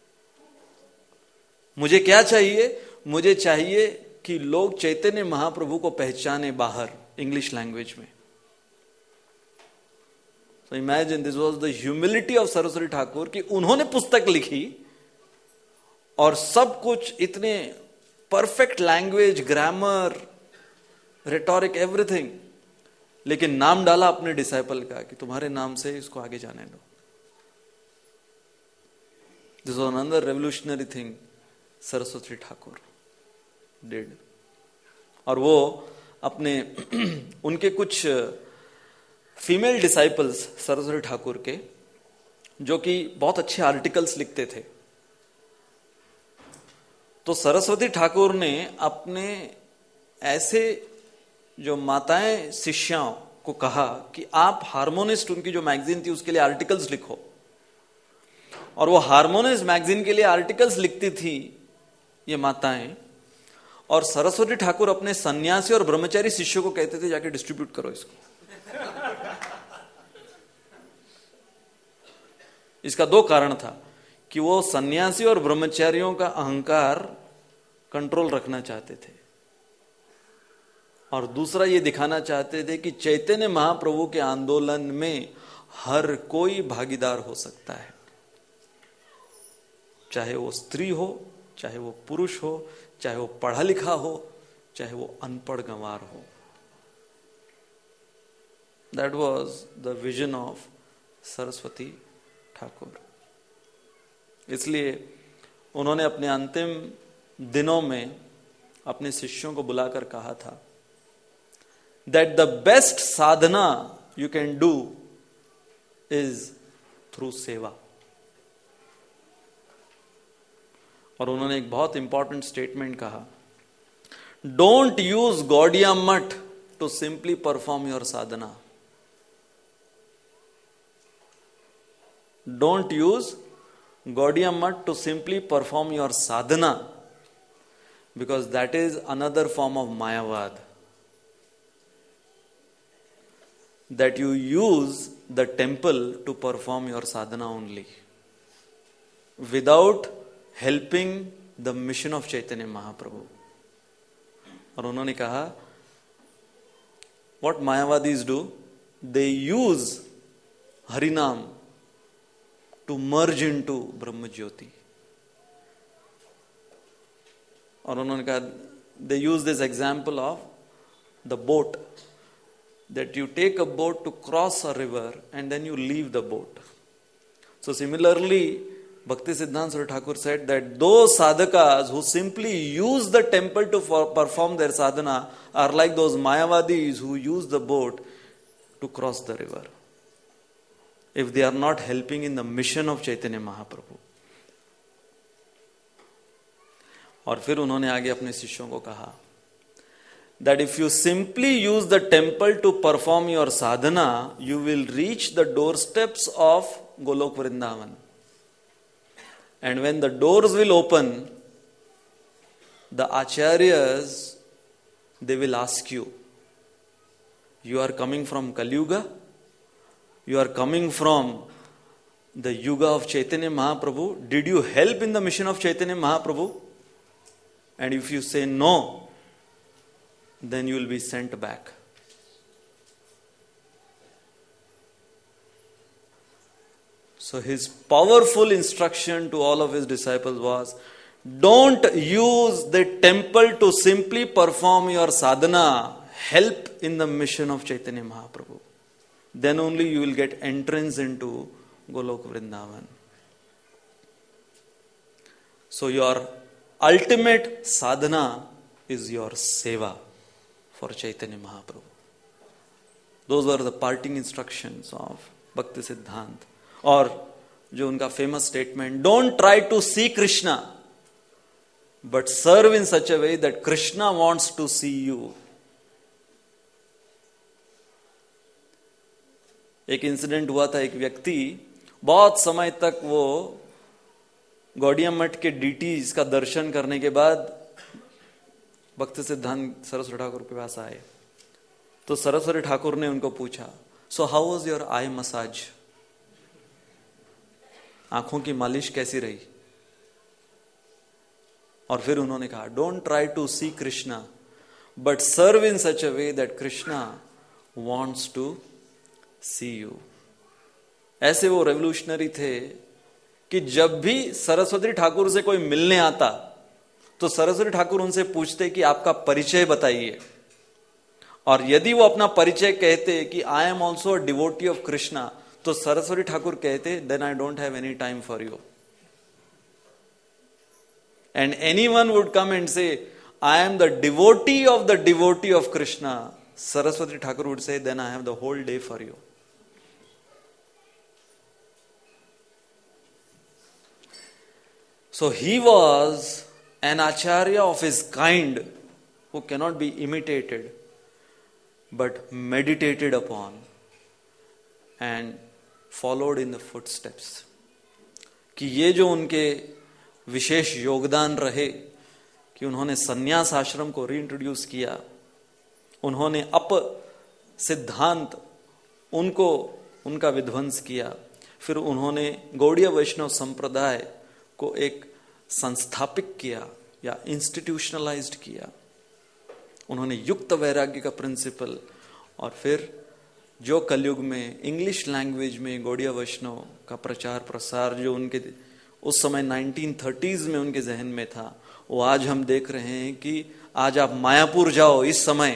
मुझे क्या चाहिए? मुझे चाहिए कि लोग चैतन्य महाप्रभु को पहचाने बाहर इंग्लिश लैंग्वेज में। तो imagine this was the humility of Saraswati Thakur कि उन्होंने पुस्तक लिखी और सब कुछ इतने perfect language, grammar, rhetoric, everything, लेकिन नाम डाला अपने डिसाइपल का कि तुम्हारे नाम से इसको आगे जाने दो. This was another revolutionary thing Saraswati Thakur did. और वो अपने उनके कुछ फीमेल डिसाइपल्स सरस्वती ठाकुर के, जो कि बहुत अच्छे आर्टिकल्स लिखते थे, तो सरस्वती ठाकुर ने अपने ऐसे जो माताएं शिष्याओं को कहा कि आप हार्मोनिस्ट, उनकी जो मैगजीन थी उसके लिए आर्टिकल्स लिखो. और वो हार्मोनिस्ट मैगजीन के लिए आर्टिकल्स लिखती थी ये माताएं, और सरस्वती ठाकुर अपने सन्यासी और ब्रह्मचारी शिष्यों को कहते थे जाके डिस्ट्रीब्यूट करो इसको. इसका दो कारण था कि वो सन्यासी और ब्रह्मचारियों का अहंकार कंट्रोल रखना चाहते थे, और दूसरा ये दिखाना चाहते थे कि चैतन्य महाप्रभु के आंदोलन में हर कोई भागीदार हो सकता है, चाहे वो स्त्री हो, चाहे वो पुरुष हो, चाहे वो पढ़ा लिखा हो, चाहे वो अनपढ़ गंवार हो. That was the vision of Saraswati Thakur. इसलिए उन्होंने अपने अंतिम दिनों में अपने शिष्यों को बुलाकर कहा था that the best sadhana you can do is through seva. और उन्होंने एक बहुत इंपॉर्टेंट स्टेटमेंट कहा, don't use Gaudiya Math to simply perform your sadhana. Don't use Gaudiya Math to simply perform your sadhana, because that is another form of Mayavad. That you use the temple to perform your sadhana only, without helping the mission of Chaitanya Mahaprabhu. और उन्होंने कहा, what Mayavadis do? They use Harinam to merge into Brahma Jyoti. और उन्होंने कहा, they use this example of the boat, that you take a boat to cross a river and then you leave the boat. So similarly, Bhakti Siddhanta Saraswati Thakur said that those sadhakas who simply use the temple to perform their sadhana are like those Mayavadis who use the boat to cross the river, if they are not helping in the mission of Chaitanya Mahaprabhu. और फिर उन्होंने आगे अपने शिष्यों को कहा that if you simply use the temple to perform your sadhana, you will reach the doorsteps of Golok Vrindavan. And when the doors will open, the acharyas, they will ask you, you are coming from Kali Yuga? You are coming from the Yuga of Chaitanya Mahaprabhu? Did you help in the mission of Chaitanya Mahaprabhu? And if you say no, then you will be sent back. So his powerful instruction to all of his disciples was, don't use the temple to simply perform your sadhana. Help in the mission of Chaitanya Mahaprabhu. Then only you will get entrance into Golok Vrindavan. So your ultimate sadhana is your seva for Chaitanya Mahaprabhu. Those were the parting instructions of Bhakti Siddhanta. और जो उनका famous statement, don't try to see Krishna, but serve in such a way that Krishna wants to see you. एक इंसिडेंट हुआ था, एक व्यक्ति बहुत समय तक वो गौड़िया मठ के डीटीज का दर्शन करने के बाद भक्ति सिद्धांत सरस्वती ठाकुर के पास आए. तो सरस्वती ठाकुर ने उनको पूछा, so how was your eye massage? आंखों की मालिश कैसी रही? और फिर उन्होंने कहा, don't try to see Krishna, but serve in such a way that Krishna wants to see you. ऐसे वो रेवोल्यूशनरी थे कि जब भी सरस्वती ठाकुर से कोई मिलने आता तो सरस्वती ठाकुर उनसे पूछते कि आपका परिचय बताइए, और यदि वो अपना परिचय कहते कि I am also devotee of Krishna, तो सरस्वती ठाकुर कहते then I don't have any time for you. And anyone would come and say I am the devotee of the devotee of Krishna, Saraswati Thakur would say then I have the whole day for you. So he was an acharya of his kind who cannot be imitated but meditated upon and followed in the footsteps. कि ये जो उनके विशेष योगदान रहे कि उन्होंने संन्यास आश्रम को रीइंट्रोड्यूस किया, उन्होंने अप सिद्धांत उनको उनका विध्वंस किया, फिर उन्होंने गौड़ीय वैष्णव संप्रदाय को एक संस्थापित किया या इंस्टीट्यूशनलाइज्ड किया. उन्होंने युक्त वैराग्य का प्रिंसिपल, और फिर जो कलयुग में इंग्लिश लैंग्वेज में गौड़ीय वैष्णव का प्रचार प्रसार जो उनके उस समय नाइनटीन थर्टीज़ में उनके जहन में था, वो आज हम देख रहे हैं कि आज आप मायापुर जाओ, इस समय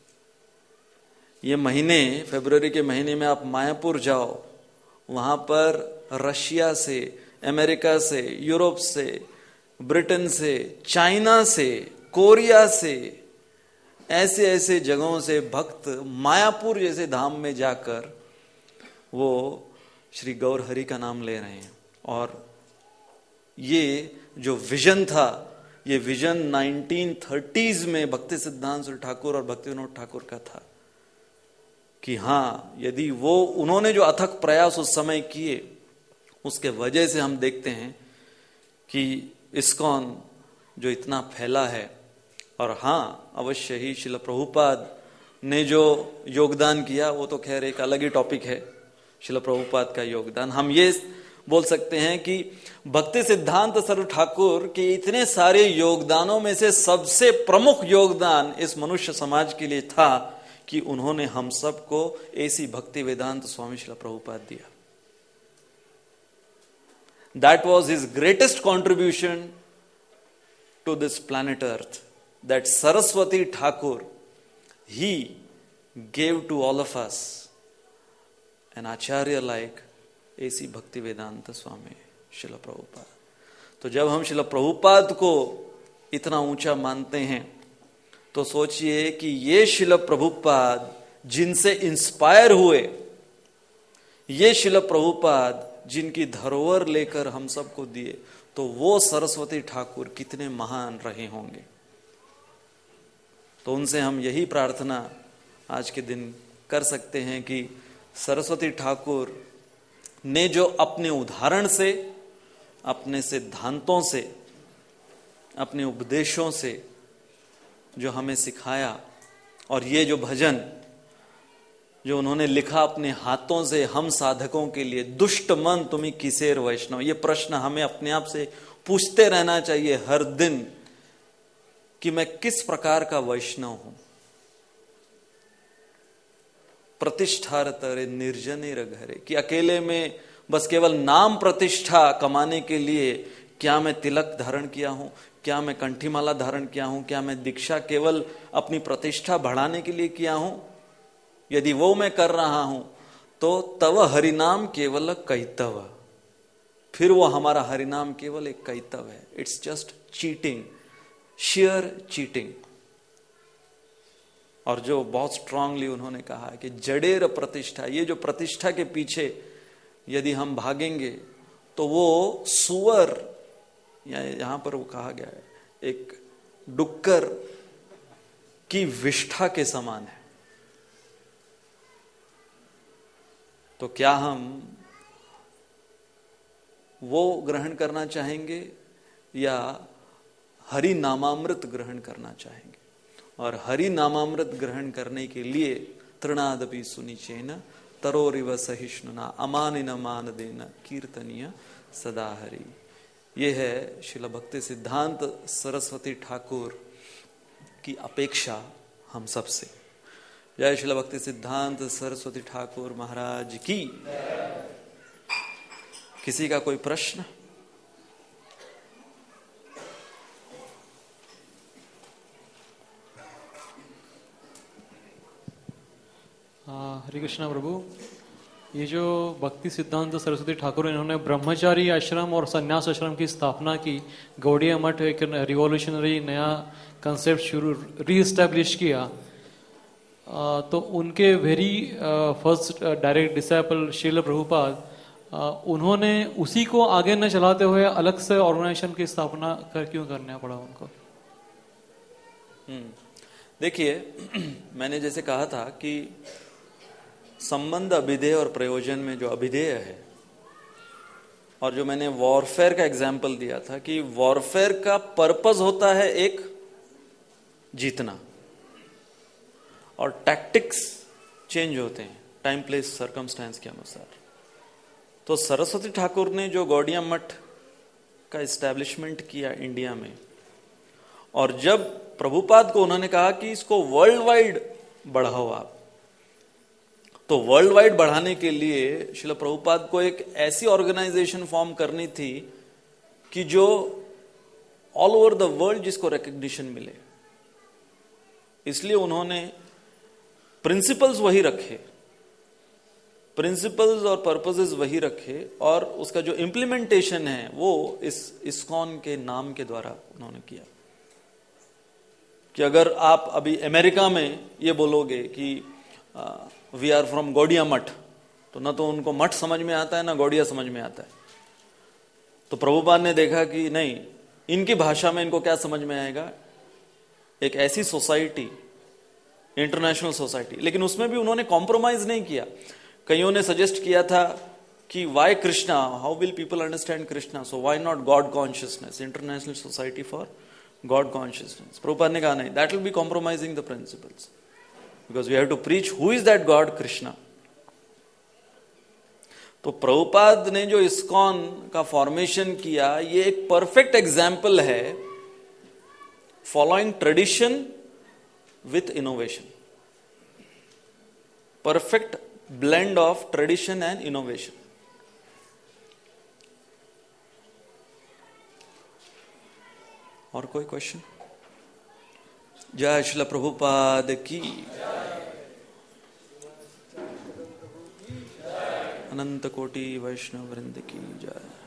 ये महीने फरवरी के महीने में आप मायापुर जाओ, वहां पर रशिया से, अमेरिका से, यूरोप से, ब्रिटेन से, चाइना से, कोरिया से, ऐसे ऐसे जगहों से भक्त मायापुर जैसे धाम में जाकर वो श्री गौर हरि का नाम ले रहे हैं. और ये जो विजन था, ये विजन नाइनटीन थर्टीज़ में भक्ति सिद्धांत ठाकुर और भक्ति विनोद ठाकुर का था कि हाँ, यदि वो उन्होंने जो अथक प्रयास उस समय किए, उसके वजह से हम देखते हैं कि इस्कॉन जो इतना फैला है. और हाँ, अवश्य ही श्रील प्रभुपाद ने जो योगदान किया वो तो खैर एक अलग ही टॉपिक है, श्रील प्रभुपाद का योगदान. हम ये बोल सकते हैं कि भक्ति सिद्धांत सरस्वती ठाकुर के इतने सारे योगदानों में से सबसे प्रमुख योगदान इस मनुष्य समाज के लिए था कि उन्होंने हम सबको ऐसी भक्ति वेदांत स्वामी श्रील प्रभुपाद दिया. That was his greatest contribution to this planet Earth. That Saraswati Thakur, he gave to all of us an acharya like A C Bhakti Vedanta Swami Srila Prabhupada. तो जब हम श्रील प्रभुपाद को इतना ऊंचा मानते हैं तो सोचिए कि ये श्रील प्रभुपाद जिनसे इंस्पायर हुए, ये श्रील प्रभुपाद जिनकी धरोहर लेकर हम सबको दिए, तो वो सरस्वती ठाकुर कितने महान रहे होंगे. तो उनसे हम यही प्रार्थना आज के दिन कर सकते हैं कि सरस्वती ठाकुर ने जो अपने उदाहरण से, अपने सिद्धांतों से, अपने उपदेशों से जो हमें सिखाया, और ये जो भजन जो उन्होंने लिखा अपने हाथों से हम साधकों के लिए, दुष्ट मन तुम्हें किसेर वैष्णव, ये प्रश्न हमें अपने आप से पूछते रहना चाहिए हर दिन कि मैं किस प्रकार का वैष्णव हूं. प्रतिष्ठा तरे निर्जने घरे, कि अकेले में बस केवल नाम प्रतिष्ठा कमाने के लिए क्या मैं तिलक धारण किया हूं, क्या मैं कंठीमाला धारण किया हूं, क्या मैं दीक्षा केवल अपनी प्रतिष्ठा बढ़ाने के लिए किया हूं. यदि वो मैं कर रहा हूं तो तव हरिनाम केवल कैतव, फिर वो हमारा हरिनाम केवल एक कैतव है. It's just cheating, sheer cheating. और जो बहुत स्ट्रांगली उन्होंने कहा कि जडेर प्रतिष्ठा, ये जो प्रतिष्ठा के पीछे यदि हम भागेंगे तो वो सुअर, या यहां पर वो कहा गया है एक डुक्कर की विष्ठा के समान है. तो क्या हम वो ग्रहण करना चाहेंगे या हरि नामामृत ग्रहण करना चाहेंगे? और हरि नामामृत ग्रहण करने के लिए तृणादपि सुनिचेन तरोरिव सहिष्णुना अमानिन मान देना कीर्तनीय सदा हरि. ये है श्रील भक्ति सिद्धांत सरस्वती ठाकुर की अपेक्षा हम सबसे. जय श्रील भक्ति सिद्धांत सरस्वती ठाकुर महाराज की. किसी का कोई प्रश्न? हरे कृष्णा प्रभु, ये जो भक्ति सिद्धांत सरस्वती ठाकुर इन्होंने ब्रह्मचारी आश्रम और संन्यास आश्रम की स्थापना की, गौड़िया मठ एक रिवॉल्यूशनरी नया कंसेप्ट शुरू री एस्टैब्लिश किया, आ, तो उनके very first direct disciple Shrila Prabhupada, आ, उन्होंने उसी को आगे न चलाते हुए अलग से ऑर्गेनाइजेशन की स्थापना कर क्यों करना पड़ा उनको? देखिए, मैंने जैसे कहा था कि संबंध अभिधेय और प्रयोजन में जो अभिधेय है, और जो मैंने वॉरफेयर का एग्जाम्पल दिया था कि वॉरफेयर का पर्पस होता है एक जीतना, और टैक्टिक्स चेंज होते हैं टाइम प्लेस सर्कमस्टेंस के अनुसार। तो सरस्वती ठाकुर ने जो गौड़िया मठ का इस्टेब्लिशमेंट किया इंडिया में, और जब प्रभुपाद को उन्होंने कहा कि इसको वर्ल्ड वाइड बढ़ाओ आप, तो वर्ल्ड वाइड बढ़ाने के लिए श्रील प्रभुपाद को एक ऐसी ऑर्गेनाइजेशन फॉर्म करनी थी कि जो ऑल ओवर द वर्ल्ड जिसको रिकग्निशन मिले। इसलिए उन्होंने प्रिंसिपल्स वही रखे, प्रिंसिपल्स और पर्पसेस वही रखे, और उसका जो इंप्लीमेंटेशन है वो इस इस्कॉन के नाम के द्वारा उन्होंने किया। कि अगर आप अभी अमेरिका में ये बोलोगे कि वी आर फ्रॉम गौड़िया मठ, तो ना तो उनको मठ समझ में आता है ना गौड़िया समझ में आता है। तो प्रभुपाद ने देखा कि नहीं, इनकी भाषा में इनको क्या समझ में आएगा, एक ऐसी सोसाइटी, इंटरनेशनल सोसाइटी। लेकिन उसमें भी उन्होंने कॉम्प्रोमाइज नहीं किया। कईयों ने सजेस्ट किया था कि why Krishna, how will people understand Krishna, so why not God consciousness, International Society for God Consciousness. Prabhupada ने कहा नहीं, that will be compromising the principles, because we have to preach who is that God, Krishna. तो प्रभुपाद ने जो इस्कॉन का फॉर्मेशन किया, ये एक परफेक्ट एग्जाम्पल है following tradition with innovation, perfect blend of tradition and innovation. और कोई क्वेश्चन? जय श्रील प्रभुपाद की, अनंत कोटि वैष्णव वृंद की जय।